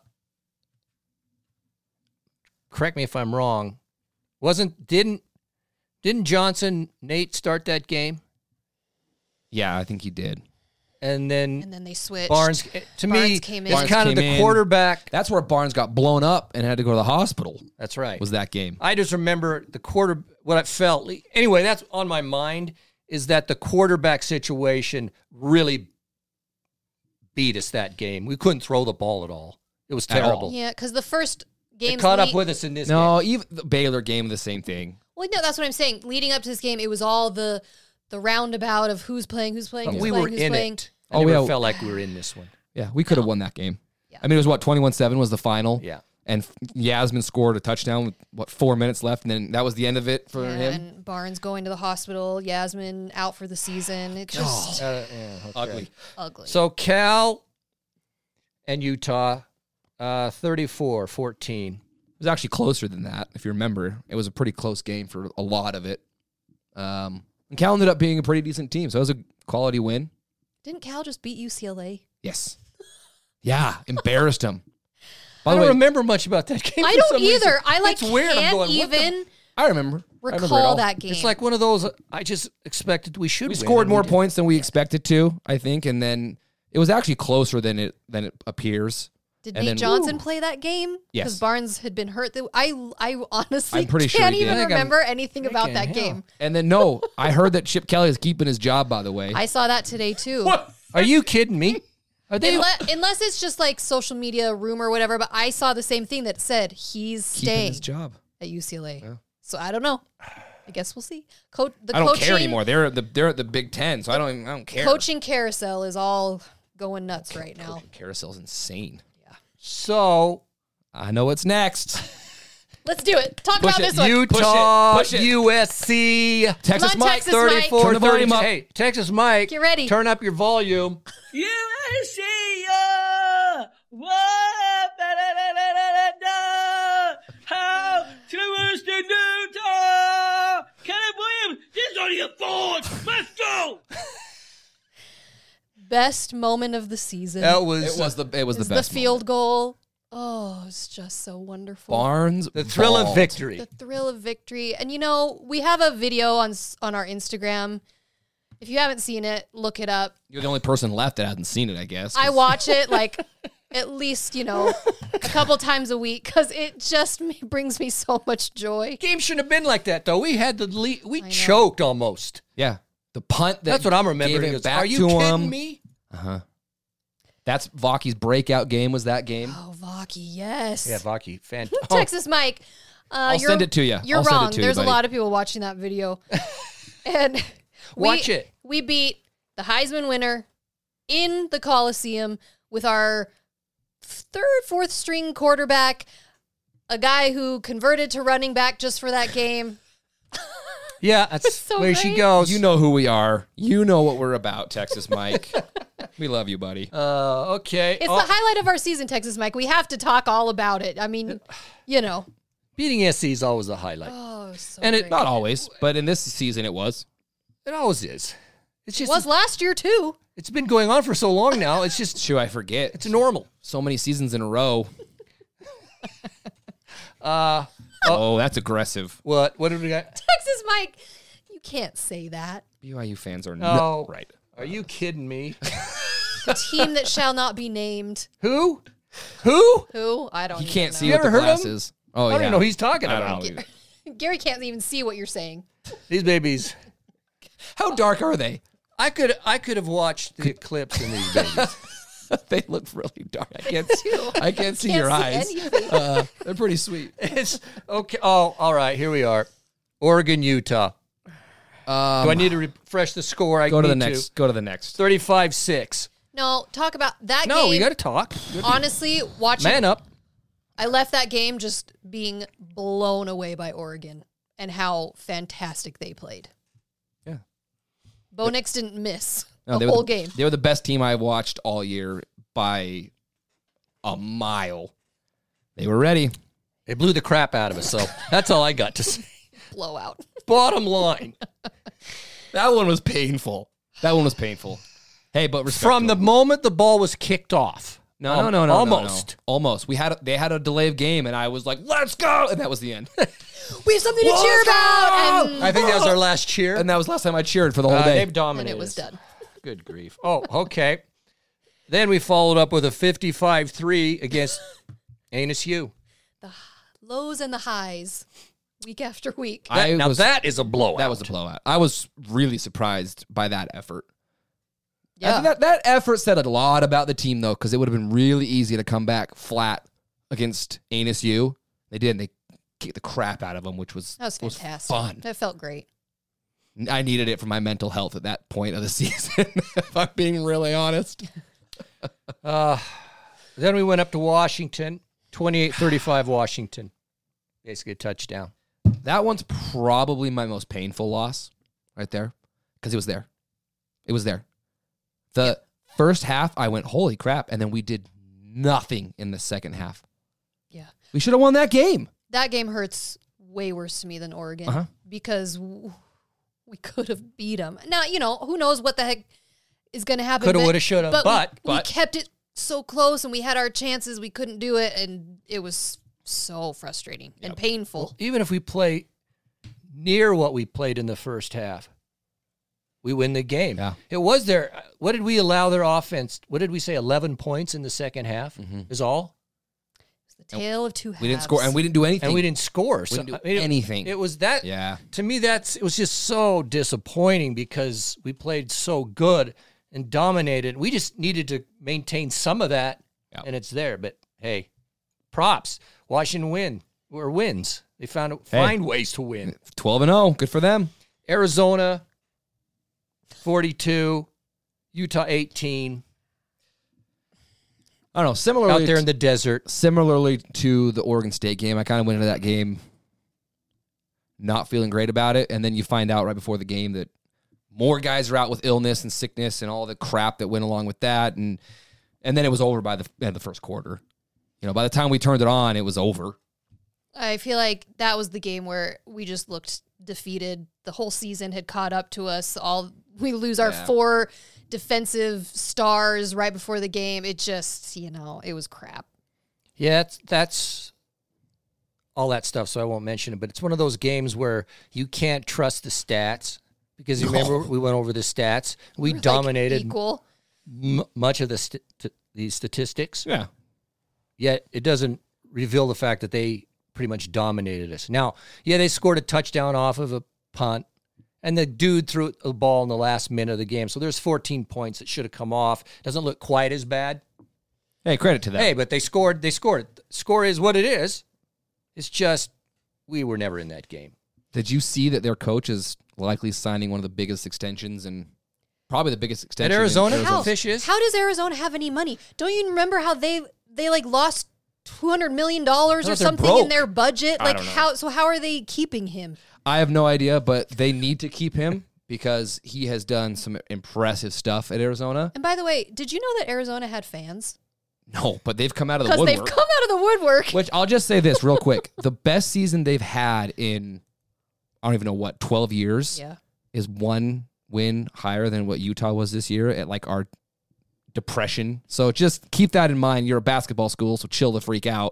correct me if I'm wrong, wasn't didn't didn't Johnson Nate start that game, Yeah, I think he did. and then and then they switched. Barnes to me Barnes came in. it's Barnes kind of came the in. quarterback. That's where Barnes got blown up and had to go to the hospital. That's right. Was that game? I just remember the quarter, what I felt. Anyway, that's on my mind is that the quarterback situation really beat us that game. We couldn't throw the ball at all. It was At all. terrible. Yeah, because the first game It caught up with us in this game. No, even the Baylor game, the same thing. Well, no, that's what I'm saying. Leading up to this game, it was all the the roundabout of who's playing, who's playing, But who's we playing, were who's in playing. it. I Oh, never yeah. felt like we were in this one. Yeah, we could have won that game. Yeah. I mean, it was what twenty-one seven was the final. Yeah. And Yasmin scored a touchdown with what four minutes left, and then that was the end of it for Yeah, him. and Barnes going to the hospital, Yasmin out for the season. It's just Uh, yeah, okay. Ugly. ugly. So Cal and Utah, uh, thirty-four fourteen. It was actually closer than that, if you remember. It was a pretty close game for a lot of it. Um, and Cal ended up being a pretty decent team, so it was a quality win. Didn't Cal just beat U C L A? Yes. Yeah, embarrassed him. By I the don't way, remember much about that game. I for don't some reason. either. I like It's weird. I'm can't going, what the- even I remember. I remember it recall all. that game. It's like one of those. I just expected we should. We win, scored and more didn't. points than we expected to, I think, and then it was actually closer than it than it appears. Did and Nate then- Johnson play that game? Yes. Because Barnes had been hurt. That- I I honestly I'm pretty sure can't he did. even I think I'm remember anything about thinking, that hell. game. And then no, I heard that Chip Kelly is keeping his job. By the way, I saw that today too. What? Are you kidding me? Are they? Unless, unless it's just like social media rumor or whatever, but I saw the same thing that said he's keeping staying his job. at U C L A. So I don't know. I guess we'll see. Co- the I don't coaching, care anymore. They're at the they're at the Big Ten, so I don't even, I don't care. Coaching carousel is all going nuts right now. Coaching carousel's insane. So I know what's next. Let's do it. Talk Push about it. this one. Utah, Push it, push it. U S C, Texas Come on, Mike, Texas Mike. thirty-four Turn the volume up. Hey, Texas Mike, Get ready. Turn up your volume. U S C, uh, whoa, da, da, da, da, da, da, how to Western Utah. Caleb Williams, this is only a fourth. Let's go. Best moment of the season That was, It was the it was is the the best field goal. Oh, it's just so wonderful. Barnes. the thrill of balled. victory. The thrill of victory. And you know, we have a video on s- on our Instagram. If you haven't seen it, look it up. You're the only person left that hasn't seen it, I guess. I watch it like at least, you know, a couple times a week because it just ma- brings me so much joy. Game shouldn't have been like that though. We had the lead. We know. choked almost. Yeah, the punt. That That's what I'm gave remembering. it is, back Are you to kidding him. me? That's Vaki's breakout game. Was that game? Oh, Vaki, yes. Yeah, Vaki, fan. Texas Mike. Uh, I'll you're- send it to you. You're I'll send it wrong. to you, There's a buddy. lot of people watching that video. and we, Watch it. We beat the Heisman winner in the Coliseum with our third, fourth string quarterback, a guy who converted to running back just for that game. Yeah, that's So where she great. goes. You know who we are. You know what we're about, Texas Mike. We love you, buddy. Uh, okay. It's Oh, the highlight of our season, Texas Mike. We have to talk all about it. I mean, you know. beating S C is always a highlight. Oh, so And it- great. Not always, but in this season it was. It always is. It's It just was last year, too. it's been going on for so long now. It's just Shoot, I forget. it's normal. So many seasons in a row. Uh, Oh, that's aggressive. what? What did we got? Texas Mike, you can't say that. B Y U fans are No. not right. Are you kidding me? The team that shall not be named. Who? Who? Who? I don't He even can't know. see You with ever the heard of him? glasses. Oh, I yeah. don't even know who he's talking I about. don't know. Gary can't even see what you're saying. These babies. How dark are they? I could I could have watched the eclipse in these babies. They look really dark. I can't see, I can't see Can't your see eyes. anything. Uh, they're pretty sweet. It's okay. Oh, all right. Here we are. Oregon, Utah. Um, Do I need to refresh the score? I go to the need next? Go to the next. thirty-five six. No, talk about that No, game. we got to talk. Honestly, watching. Man up. I left that game just being blown away by Oregon and how fantastic they played. Yeah. Bo Nix didn't miss No, the they were whole the, game. They were the best team I watched all year by a mile. They were ready. They blew the crap out of us, so that's all I got to say. Blowout. Bottom line. That one was painful. That one was painful. Hey, but respect From the them. moment the ball was kicked off. no, Al- no, no, no, Almost. no, no. almost. We had a, they had a delay of game, and I was like, "Let's go!" And that was the end. We have something to Let's cheer go! about. And, I think that was our last cheer. and that was last time I cheered for the whole Uh, day. they've and dominated it was us. done. Good grief. Oh, okay. Then we followed up with a fifty-five three against Anus U. Lows and the highs, week after week. I now was, that is a blowout. that was a blowout. I was really surprised by that effort. I yeah. think that, that effort said a lot about the team, though, because it would have been really easy to come back flat against Anus U. They did, and they kicked the crap out of them, which was, That was was fantastic. fun. That felt great. I needed it for my mental health at that point of the season, if I'm being really honest. Uh, then we went up to Washington, twenty-eight thirty-five Washington. Basically a touchdown. That one's probably my most painful loss right there, because it was there. It was there. The first half, I went, holy crap, and then we did nothing in the second half. Yeah. We should have won that game. That game hurts way worse to me than Oregon Uh-huh. because w- we could have beat them. Now, you know, who knows what the heck is going to happen. Coulda, but- woulda, shoulda, But, but- we, we but- kept it so close and we had our chances. We couldn't do it, and it was so frustrating and painful. Even if we play near what we played in the first half, we win the game. Yeah. It was their, what did we allow their offense? What did we say, eleven points in the second half is all? It's the tale of two halves. We didn't score, and we didn't do anything. And we didn't score. We So, didn't do I mean, it- anything. It was that. Yeah. To me, that's it was just so disappointing because we played so good and dominated. We just needed to maintain some of that, Yep. and it's there. But hey, props. Washington win or wins. They found find ways to win. twelve and oh. Good for them. Arizona, forty-two. Utah, eighteen. I don't know. Similarly, Out there in the desert. similarly to the Oregon State game, I kind of went into that game not feeling great about it, and then you find out right before the game that more guys are out with illness and sickness and all the crap that went along with that, and and then it was over by the end of the first quarter. You know, by the time we turned it on, it was over. I feel like that was the game where we just looked defeated. The whole season had caught up to us. All we lose our Yeah. four defensive stars right before the game. It just, you know, it was crap. Yeah, that's, that's all that stuff, so I won't mention it. But it's one of those games where you can't trust the stats because you remember we went over the stats. We Like, dominated equal. m- much of the st- t- the statistics. Yeah. Yet it doesn't reveal the fact that they pretty much dominated us. Now, yeah, they scored a touchdown off of a punt, and the dude threw a ball in the last minute of the game. So there's fourteen points that should have come off. Doesn't look quite as bad. Hey, credit to them. Hey, but they scored. They scored. Score is what it is. It's just we were never in that game. Did you see that their coach is likely signing one of the biggest extensions and probably the biggest extension At in Arizona? Arizona? How, Fish is? how does Arizona have any money? Don't you remember how they they like lost two hundred million dollars I or thought they're something in broke. their budget? I Like don't know. how so how are they keeping him? I have no idea, but they need to keep him because he has done some impressive stuff at Arizona. And by the way, did you know that Arizona had fans? No, but they've come out of the Because woodwork. they've come out of the woodwork. Which I'll just say this real quick. The best season they've had in, I don't even know what, twelve years Yeah. is one win higher than what Utah was this year at like our depression. So just keep that in mind. You're a basketball school, so chill the freak out.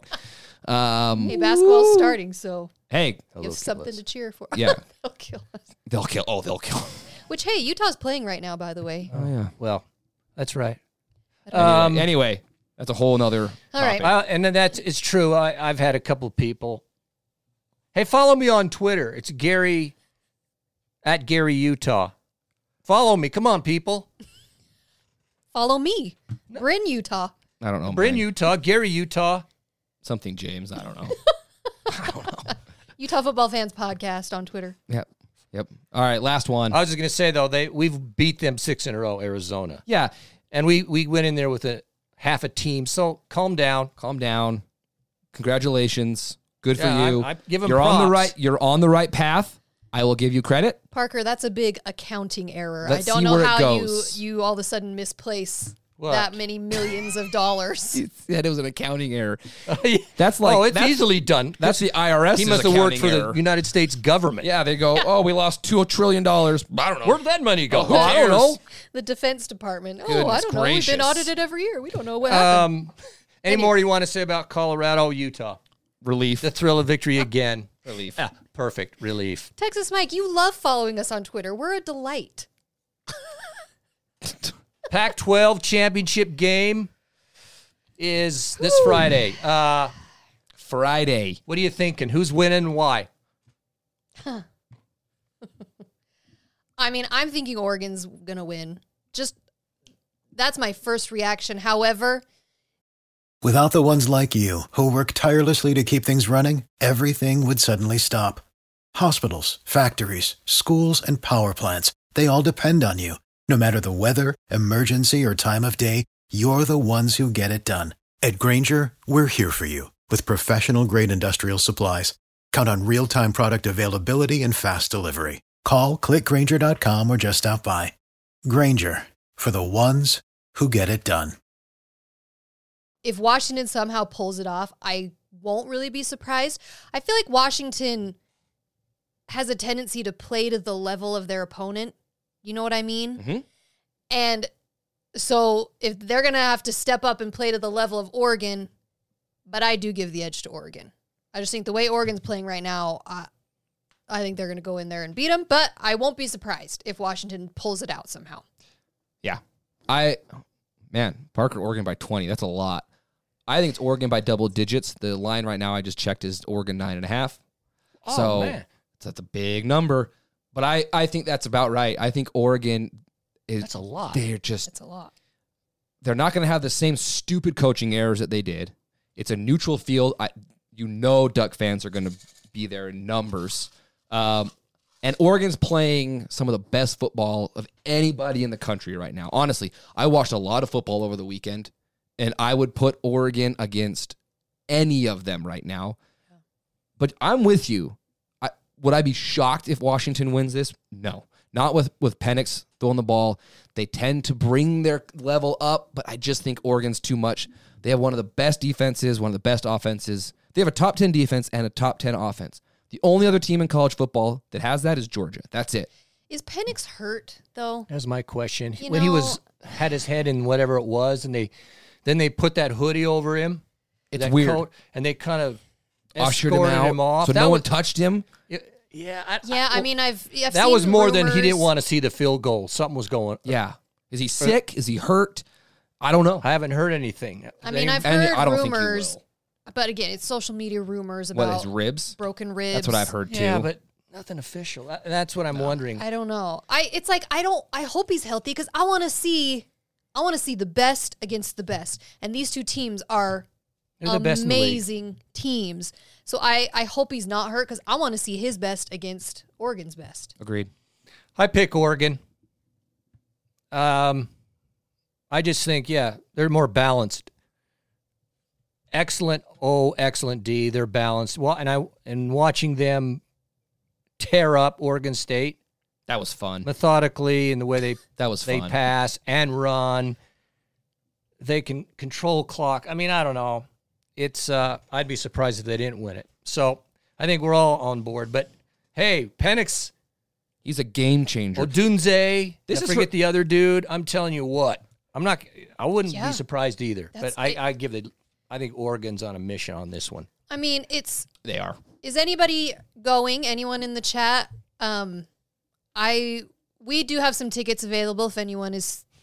Um, Hey, basketball's starting, so hey, you have something to cheer for. Yeah. They'll kill us. they'll kill. Oh, they'll kill. Which, hey, Utah's playing right now, by the way. Oh, yeah. Well, that's right. Anyway, Um, anyway, that's a whole nother All right. Uh, and then that's it's true. I, I've had a couple people. Hey, follow me on Twitter. It's Gary at Gary Utah. Follow me. Come on, people. Follow me. Bryn, Utah. I don't know. Bryn, man. Utah. Gary, Utah. Something James. I don't know. I don't know. Utah Football Fans Podcast on Twitter. Yep. Yep. All right, last one. I was just going to say, though, they we've beat them six in a row, Arizona. Yeah. And we, we went in there with a half a team. So calm down. Calm down. Congratulations. Good for Yeah, you. I- I give 'em you're on the props. right. You're on the right path. I will give you credit. Parker, that's a big accounting error. Let's I don't see know where it how you, goes. you all of a sudden misplace What? that many millions of dollars. He said it was an accounting error. That's like oh, it's that's, easily done. That's the I R S. He must have worked for the United States government. Yeah, they go. Oh, we lost two trillion dollars. I don't know. Where'd that money go? Oh, who I don't cares? know. The Defense Department. oh, I Goodness don't know. We've been gracious. audited every year. We don't know what happened. Um, any more you want to say about Colorado, Utah? Relief. The thrill of victory again. Relief. Ah, perfect. Relief. Texas Mike, you love following us on Twitter. We're a delight. Pac twelve championship game is this Friday. Uh, Friday. what are you thinking? Who's winning and why? I mean, I'm thinking Oregon's going to win. Just, that's my first reaction. However, Without the ones like you, who work tirelessly to keep things running, everything would suddenly stop. Hospitals, factories, schools, and power plants, they all depend on you. No matter the weather, emergency, or time of day, you're the ones who get it done. At Grainger, we're here for you with professional-grade industrial supplies. Count on real-time product availability and fast delivery. Call, click Grainger dot com, or just stop by. Grainger, for the ones who get it done. if Washington somehow pulls it off, I won't really be surprised. I feel like Washington has a tendency to play to the level of their opponent. You know what I mean? Mm-hmm. And so if they're going to have to step up and play to the level of Oregon, but I do give the edge to Oregon. I just think the way Oregon's playing right now, uh, I think they're going to go in there and beat them, but I won't be surprised if Washington pulls it out somehow. Yeah. I, man, Parker, Oregon by twenty. That's a lot. I think it's Oregon by double digits. The line right now I just checked is Oregon nine and a half. Oh, so man. that's a big number. But I, I think that's about right. I think Oregon is. That's a lot. They're just. It's a lot. They're not going to have the same stupid coaching errors that they did. It's a neutral field. I, you know, Duck fans are going to be there in numbers. Um, and Oregon's playing some of the best football of anybody in the country right now. Honestly, I watched a lot of football over the weekend, and I would put Oregon against any of them right now. But I'm with you. I, would I be shocked if Washington wins this? No. Not with, with Penix throwing the ball. They tend to bring their level up, but I just think Oregon's too much. They have one of the best defenses, one of the best offenses. They have a top ten defense and a top ten offense. The only other team in college football that has that is Georgia. That's it. Is Penix hurt, though? That's my question. You when he know- was had his head in whatever it was, and they then they put that hoodie over him. It's that weird. coat, and they kind of Ushered him escorted out, him off. so That no one was- touched him. Yeah, I, Yeah, I mean, I've, I've that seen was more than he rumors- didn't want to see the field goal. Something was going. Yeah. Is he sick? Is he hurt? I don't know. I haven't heard anything. I mean, I've And heard I don't think he rumors, will. but again, it's social media rumors What, about his ribs? broken ribs. That's what I've heard too. yeah, but nothing official. That- That's what I'm wondering. I don't know. I it's like I don't. I hope he's healthy because I want to see. I want to see the best against the best, and these two teams are They're the best in the league. amazing teams. So I I hope he's not hurt because I want to see his best against Oregon's best. Agreed. I pick Oregon. Um, I just think, yeah, they're more balanced. Excellent O, excellent D. They're balanced. Well, and I and watching them tear up Oregon State That was fun. methodically in the way they That was they fun. pass and run. They can control clock. I mean, I don't know. It's uh, I'd be surprised if they didn't win it. So I think we're all on board. But hey, Penix, He's a game changer. Odunze, This I is forget for- the other dude. I'm telling you what, I'm not. I wouldn't Yeah. be surprised either. That's- But I, it- I give the. I think Oregon's on a mission on this one. I mean, it's They are. is anybody going? Anyone in the chat? Um, I we do have some tickets available if anyone is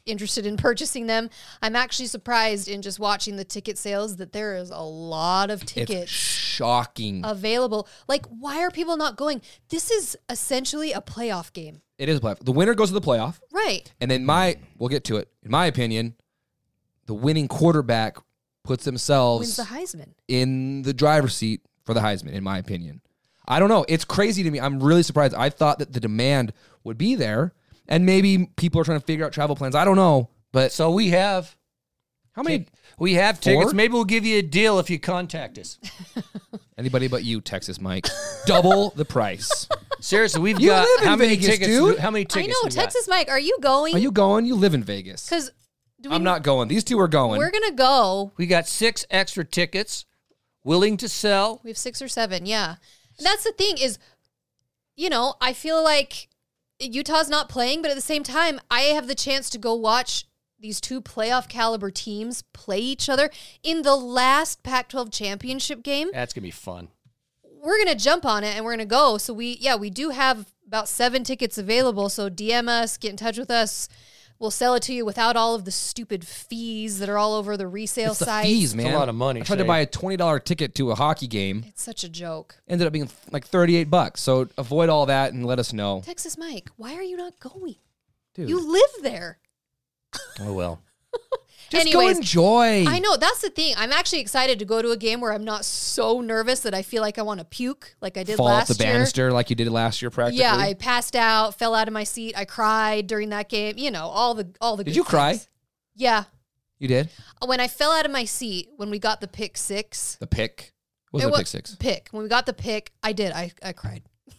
interested in purchasing them. I'm actually surprised in just watching the ticket sales that there is a lot of It's tickets shocking. available. Like, why are people not going? This is essentially a playoff game. It is a playoff. The winner goes to the playoff. Right. And then my, we'll get to it. In my opinion, the winning quarterback puts themselves Wins the Heisman. in the driver's seat for the Heisman, in my opinion. I don't know. It's crazy to me. I'm really surprised. I thought that the demand would be there, and maybe people are trying to figure out travel plans. I don't know. But So we have how many? we have Four? tickets. Maybe we'll give you a deal if you contact us. Anybody but you, Texas Mike. Double the price. Seriously, we've You got live in how many Vegas, tickets? dude. How many I tickets? know, we got? Texas Mike, are you going? Are you going? You live in Vegas. Because I'm not going. These two are going. We're gonna go. We got six extra tickets, willing to sell. We have six or seven, yeah. And that's the thing is, you know, I feel like Utah's not playing, but at the same time, I have the chance to go watch these two playoff caliber teams play each other in the last Pac twelve championship game. That's gonna be fun. We're going to jump on it and we're going to go. So we, yeah, we do have about seven tickets available. So D M us, get in touch with us. We'll sell it to you without all of the stupid fees that are all over the resale It's the sites. fees, man. a lot of money, I tried to Shay. buy a twenty dollars ticket to a hockey game. It's such a joke. Ended up being like thirty-eight bucks. So avoid all that and let us know. Texas Mike, why are you not going? Dude, You live there. Oh well. just Anyways, go enjoy. I know, that's the thing. I'm actually excited to go to a game where I'm not so nervous that I feel like I want to puke like I did Fall off last the year. banister like you did last year practically. Yeah, I passed out, fell out of my seat. I cried during that game. You know, all the all the Did good you cry? things. Yeah. You did? When I fell out of my seat when we got the pick six. The pick? Was It it a wa- pick six? Pick. When we got the pick, I did. I, I cried.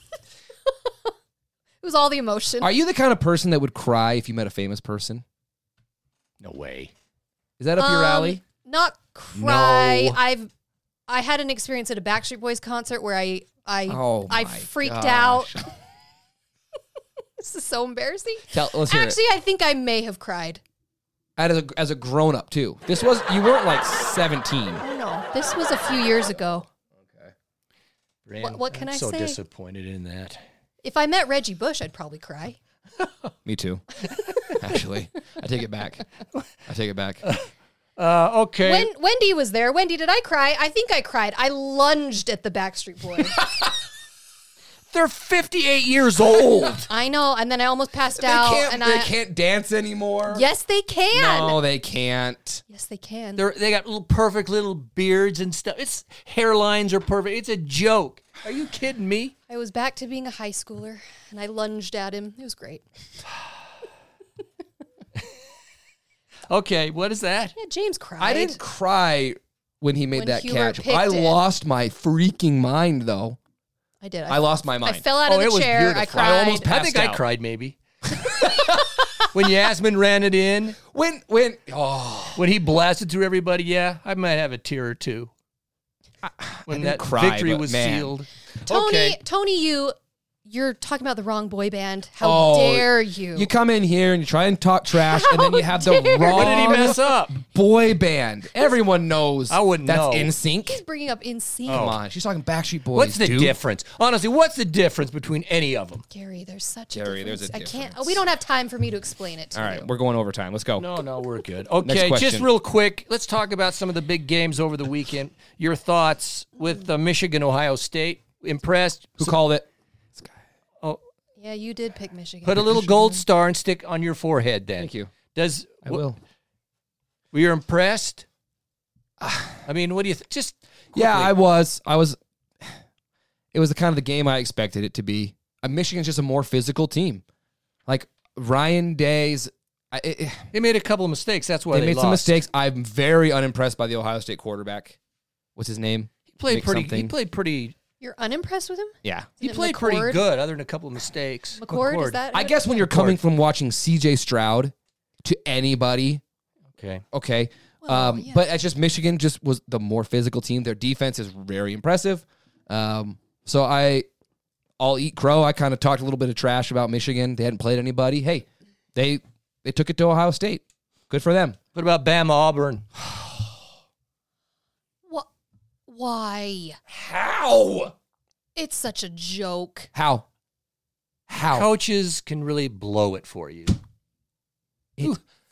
It was all the emotion. Are you the kind of person that would cry if you met a famous person? No way. Is that up your Um, alley? Not cry. No. I've I had an experience at a Backstreet Boys concert where I I Oh I my freaked gosh. out. This is so embarrassing. Tell, let's hear Actually, it. I think I may have cried. As a, as a grown up too. This was you weren't like seventeen. Oh no, this was a few years ago. Brand, What- what can I'm I so say? disappointed in that. If I met Reggie Bush, I'd probably cry. Me too. Actually, I take it back. I take it back. Uh, okay. When Wendy was there, Wendy, did I cry? I think I cried. I lunged at the Backstreet Boys. They're fifty-eight years old. I know, and then I almost passed They out. can't. and they I, can't dance anymore. Yes, they can. No, they can't. Yes, they can. They're, they got little perfect little beards and stuff. It's hairlines are perfect. It's a joke. Are you kidding me? I was back to being a high schooler, and I lunged at him. It was great. Okay, what is that? Yeah, James cried. I didn't cry when he made When that Hubert catch. picked I it. lost my freaking mind though. I did. I lost my mind. I fell out Oh, of it the was chair. I beautiful. cried. I almost I passed think out. I cried maybe. When Yasmin ran it in, When when oh when he blasted through everybody, yeah, I might have a tear or two. When didn't that cry, victory but was man. sealed. Tony, Okay. Tony, you, you're talking about the wrong boy band. How Oh, dare you? You come in here and you try and talk trash, and then you have the dare wrong What did he mess up? boy band. Everyone knows. I wouldn't that's know. in sync. He's bringing up In Sync. Come on, she's talking Backstreet Boys. What's the dude. difference? Honestly, what's the difference between any of them? Gary, there's such Gary, a there's difference. a I can't. difference. We don't have time for me to explain it to All you. right, we're going overtime. Let's go. No, no, we're good. Okay, just question. real quick, let's talk about some of the big games over the weekend. Your thoughts with uh, Michigan, Ohio State. Impressed? Who called it? Oh, Yeah, you did pick Michigan. put a little gold star and stick on your forehead. Then Thank you. Does I will. were you impressed? I mean, what do you think? Just Yeah, quickly. I was. I was. It was the kind of the game I expected it to be. Uh, Michigan's just a more physical team. Like Ryan Day's. I, it, They made a couple of mistakes. That's why they they, made lost. some mistakes. I'm very unimpressed by the Ohio State quarterback. What's his name? He played Nick pretty. something. He played pretty. You're unimpressed with him? Yeah. He Isn't it played pretty McCord? good, other than a couple of mistakes. McCord, is that? I guess when you're coming from watching C J Stroud to anybody, Okay. okay. Well, um, yeah. But it's just Michigan just was the more physical team. Their defense is very impressive. Um, so I, I'll eat crow. I kind of talked a little bit of trash about Michigan. They hadn't played anybody. Hey, they they took it to Ohio State. Good for them. What about Bama Auburn? What? Why? How? It's such a joke. How? How? Coaches can really blow it for you. It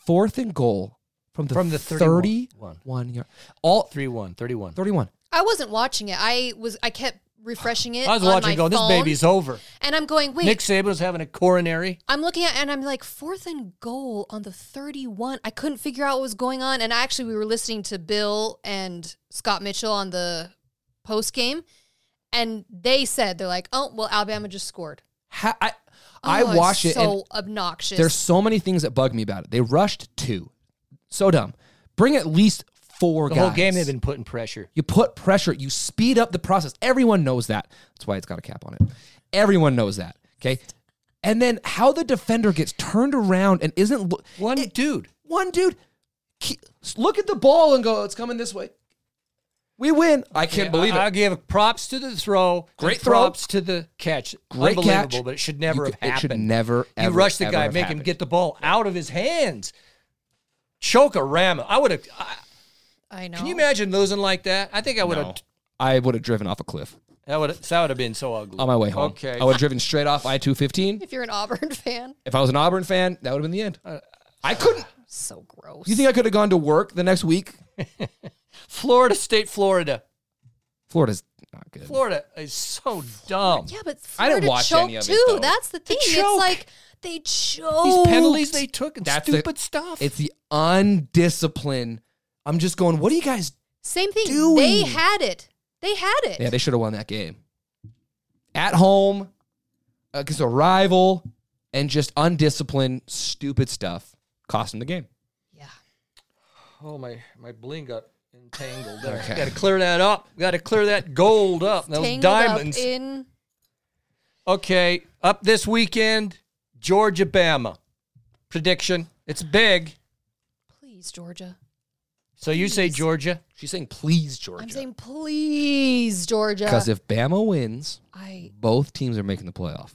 fourth and goal from the, From the thirty-one yard. All three one, thirty-one. thirty-one. I wasn't watching it. I was. I kept refreshing it. I was on watching my it going, this phone, baby's over. And I'm going, wait. Nick Saban was having a coronary. I'm looking at, and I'm like, fourth and goal on the thirty-one. I couldn't figure out what was going on. And actually, we were listening to Bill and Scott Mitchell on the post game, and they said, they're like, oh, well, Alabama just scored. Ha- I, I Oh, watch it's it. and so obnoxious. There's so many things that bug me about it. They rushed two. So dumb. Bring at least four The guys. whole game they've been putting pressure. You put pressure. You speed up the process. Everyone knows that. That's why it's got a cap on it. Everyone knows that. Okay. And then how the defender gets turned around and isn't lo- One it- dude. One dude. ke- Look at the ball and go, it's coming this way. We win. I can't believe it. I'll give props to the throw. Great and throw. props to the catch. Great Unbelievable, catch. but it should never You have could- happened. It should never, You ever, rush the ever guy, have make him happened. get the ball out of his hands. Choke a ram. I would have. I know. Can you imagine losing like that? I think I would have. No. I would have driven off a cliff That would that would have been so ugly. on my way home. Okay. I would have driven straight off I two fifteen. If you're an Auburn fan, If I was an Auburn fan, that would have been the end. I couldn't. so gross. You think I could have gone to work the next week? Florida State, Florida. Florida's not good. Florida is so dumb. Yeah, but I didn't Florida watch choked any of it, too. though. That's the thing. It's choke. like they choke. These penalties they took and That's the- stupid stuff. It's the undisciplined. I'm just going, what are you guys? Same thing. doing? They had it. They had it. Yeah, they should have won that game. At home, against a rival, and just undisciplined, stupid stuff cost them the game. Yeah. oh my my bling got entangled there. Okay. Got to clear that up. Got to clear that gold up. Those Tangled diamonds. up in. Okay, up this weekend, Georgia, Bama. Prediction. It's big. Please, Georgia. So you say Please. Georgia? She's saying, please, Georgia. I'm saying, please, Georgia. Because if Bama wins, I both teams are making the playoff.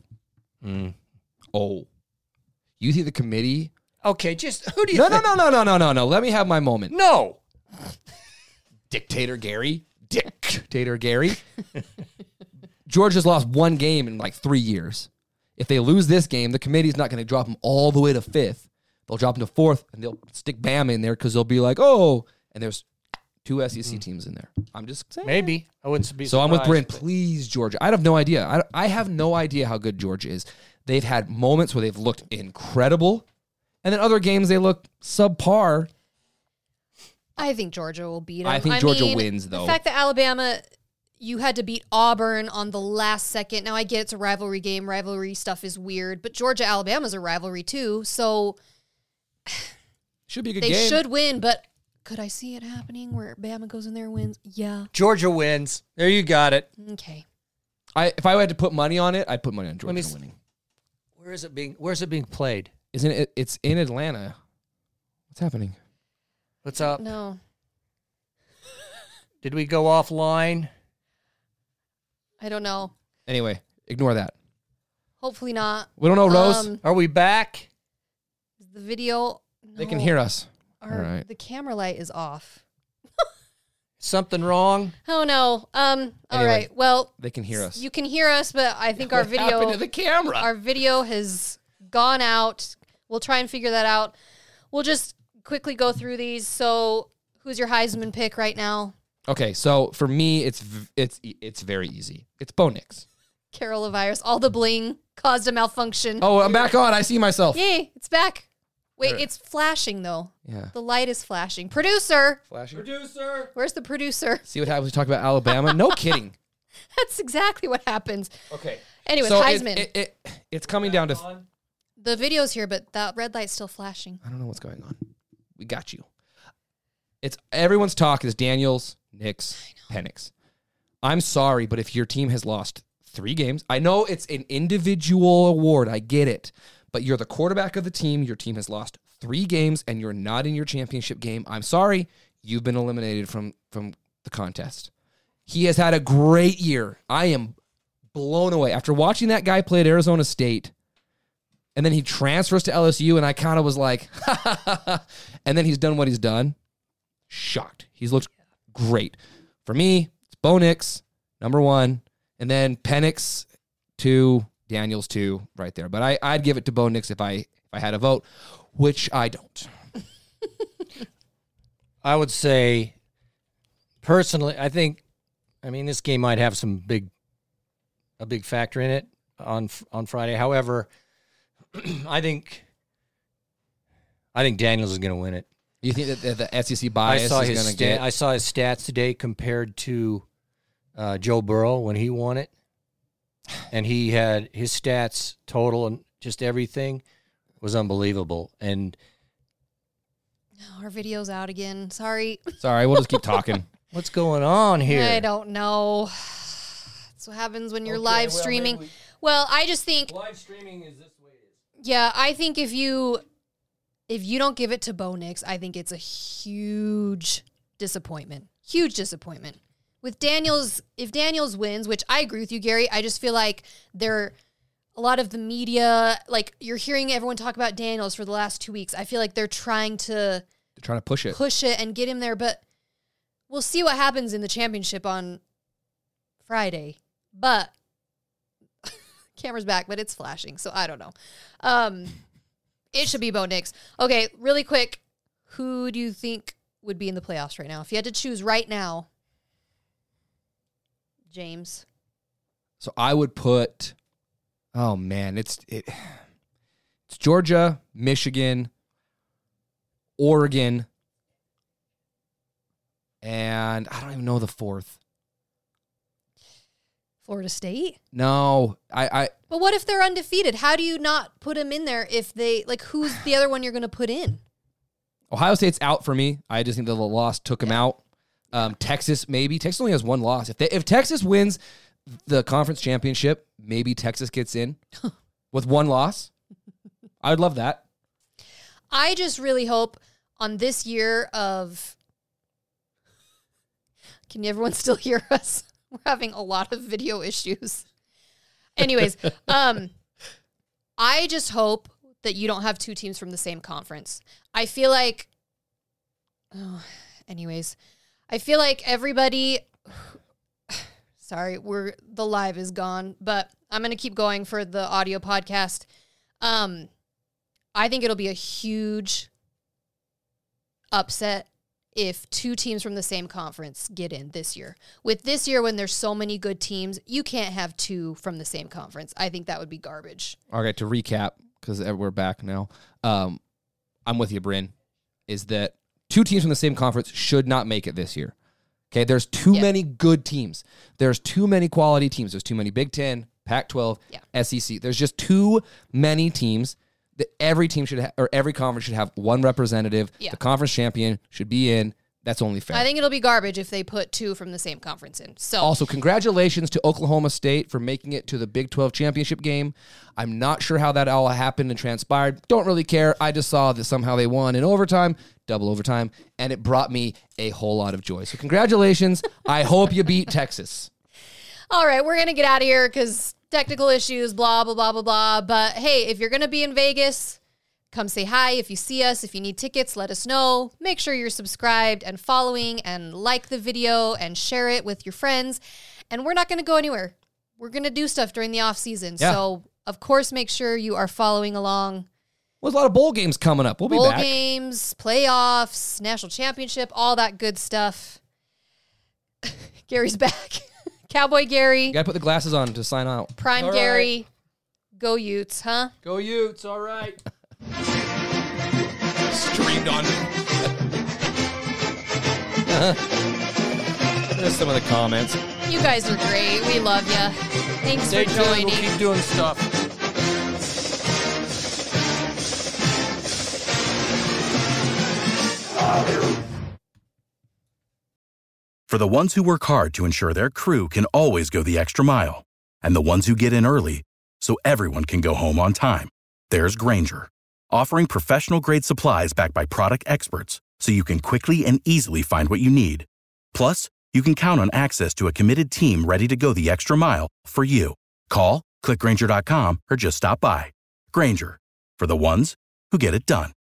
Oh. You think the committee? Okay, just who do you No, no, think? no, no, no, no, no, no. Let me have my moment. No. Dictator Gary. Dictator Gary. Georgia's lost one game in like three years. If they lose this game, the committee's not going to drop them all the way to fifth. They'll drop them to fourth, and they'll stick Bama in there because they'll be like, oh, and there's two S E C teams in there. I'm just saying. Maybe. I wouldn't be So I'm with surprised, Brent. but- Please, Georgia. I have no idea. I, I have no idea how good Georgia is. They've had moments where they've looked incredible, and then other games they look subpar. I think Georgia will beat them. I think Georgia mean, wins, though. The fact that Alabama, you had to beat Auburn on the last second. Now I get it's a rivalry game. Rivalry stuff is weird, but Georgia Alabama's a rivalry too. So Should be a good they game. should win. But could I see it happening where Bama goes in there and wins? Yeah. Georgia wins. There you got it. Okay. I, if I had to put money on it, I'd put money on Georgia me s- winning. Where is it being where's it being played? Isn't it? It's in Atlanta. What's happening? What's up? No, Did we go offline? I don't know. Anyway, ignore that. Hopefully not. We don't know, Rose. Um, Are we back? the video. they can no, hear us. Our, All right. The camera light is off. Something wrong? Oh no. Um. All Anyway, right. Well, They can hear us. you can hear us, but I think our What happened video. to the camera? Our video has gone out. We'll try and figure that out. We'll just quickly go through these. So, who's your Heisman pick right now? Okay, so for me, it's v- it's it's very easy. It's Bo Nix. Carol virus. All the bling caused a malfunction. Oh, I'm back on. I see myself. Yay! It's back. Wait, Alright. it's flashing though. Yeah. The light is flashing. Producer, Flashing. Producer. where's the producer? See what happens when we talk about Alabama? No kidding. That's exactly what happens. Okay. Anyway, so it- Heisman. It, it, it's coming down to. the video's here, but that red light's still flashing. I don't know what's going on. We got you. It's everyone's talk is Daniels, Nix, Penix. I'm sorry, but if your team has lost three games, I know it's an individual award. I get it. But you're the quarterback of the team. Your team has lost three games, and you're not in your championship game. I'm sorry. You've been eliminated from, from the contest. He has had a great year. I am blown away. After watching that guy play at Arizona State, and then he transfers to L S U, and I kind of was like, and then he's done what he's done. Shocked. He's looked great. For me, it's Bo Nix, number one, and then Penix, two, Daniels, two, right there. But I, I'd give it to Bo Nix if I if I had a vote, which I don't. I would say, personally, I think, I mean, this game might have some big, a big factor in it on on Friday. However, I think, I think Daniels is going to win it. You think that the, the S E C bias I saw is his going to sta- get? I saw his stats today compared to uh, Joe Burrow when he won it, and he had his stats total and just everything was unbelievable. And Oh, our video's out again. Sorry. Sorry, we'll just keep talking. what's going on here? I don't know. That's what happens when you're Okay, live well, streaming. maybe Well, I just think, Live streaming is this way it is. yeah, I think if you if you don't give it to Bo Nix, I think it's a huge disappointment. Huge disappointment. With Daniels, if Daniels wins, which I agree with you, Gary, I just feel like there a lot of the media, like you're hearing everyone talk about Daniels for the last two weeks. I feel like they're trying to They're trying to push it. push it and get him there, but we'll see what happens in the championship on Friday. But camera's back, but it's flashing, so I don't know. Um, it should be Bo Nix. Okay, really quick, who do you think would be in the playoffs right now? If you had to choose right now, James. So I would put, oh man, it's it, it's Georgia, Michigan, Oregon, and I don't even know the fourth. Florida State? No, I, I But what if they're undefeated? How do you not put them in there if they, like, who's the other one you're going to put in? Ohio State's out for me. I just think the loss took him out. Um, Texas, maybe. Texas only has one loss. If they, if Texas wins the conference championship, maybe Texas gets in with one loss. I would love that. I just really hope on this year of... Can everyone still hear us? We're having a lot of video issues. Anyways, um, I just hope that you don't have two teams from the same conference. I feel like... Oh, anyways, I feel like everybody... Sorry, we're the live is gone, but I'm going to keep going for the audio podcast. Um, I think it'll be a huge upset if two teams from the same conference get in this year. With this year, when there's so many good teams, you can't have two from the same conference. I think that would be garbage. Okay, to recap, because we're back now. Um, I'm with you, Bryn, is that two teams from the same conference should not make it this year. Okay, there's too Yeah. many good teams. There's too many quality teams. There's too many Big Ten, Pac twelve, Yeah. S E C. There's just too many teams that every team should have, or every conference should have one representative. Yeah. The conference champion should be in. That's only fair. I think it'll be garbage if they put two from the same conference in. So Also, congratulations to Oklahoma State for making it to the Big twelve championship game. I'm not sure how that all happened and transpired. Don't really care. I just saw that somehow they won in overtime, double overtime, and it brought me a whole lot of joy. So congratulations. I hope you beat Texas. all right, we're going to get out of here because technical issues, blah, blah, blah, blah, blah. But hey, if you're going to be in Vegas, come say hi. If you see us, if you need tickets, let us know. Make sure you're subscribed and following and like the video and share it with your friends. And we're not going to go anywhere. We're going to do stuff during the off season. Yeah. So, of course, make sure you are following along. Well, there's a lot of bowl games coming up. We'll be Bowl back. games, playoffs, national championship, all that good stuff. Gary's back. Cowboy Gary, You got to put the glasses on to sign out. Prime All Gary, go Utes, huh? Go Utes, all right. Streamed on. There's some of the comments. You guys are great. We love you. Thanks Stay for tuned. joining. We'll keep doing stuff. For the ones who work hard to ensure their crew can always go the extra mile, and the ones who get in early so everyone can go home on time, there's Grainger, offering professional-grade supplies backed by product experts so you can quickly and easily find what you need. Plus, you can count on access to a committed team ready to go the extra mile for you. Call, click Grainger dot com, or just stop by. Grainger, for the ones who get it done.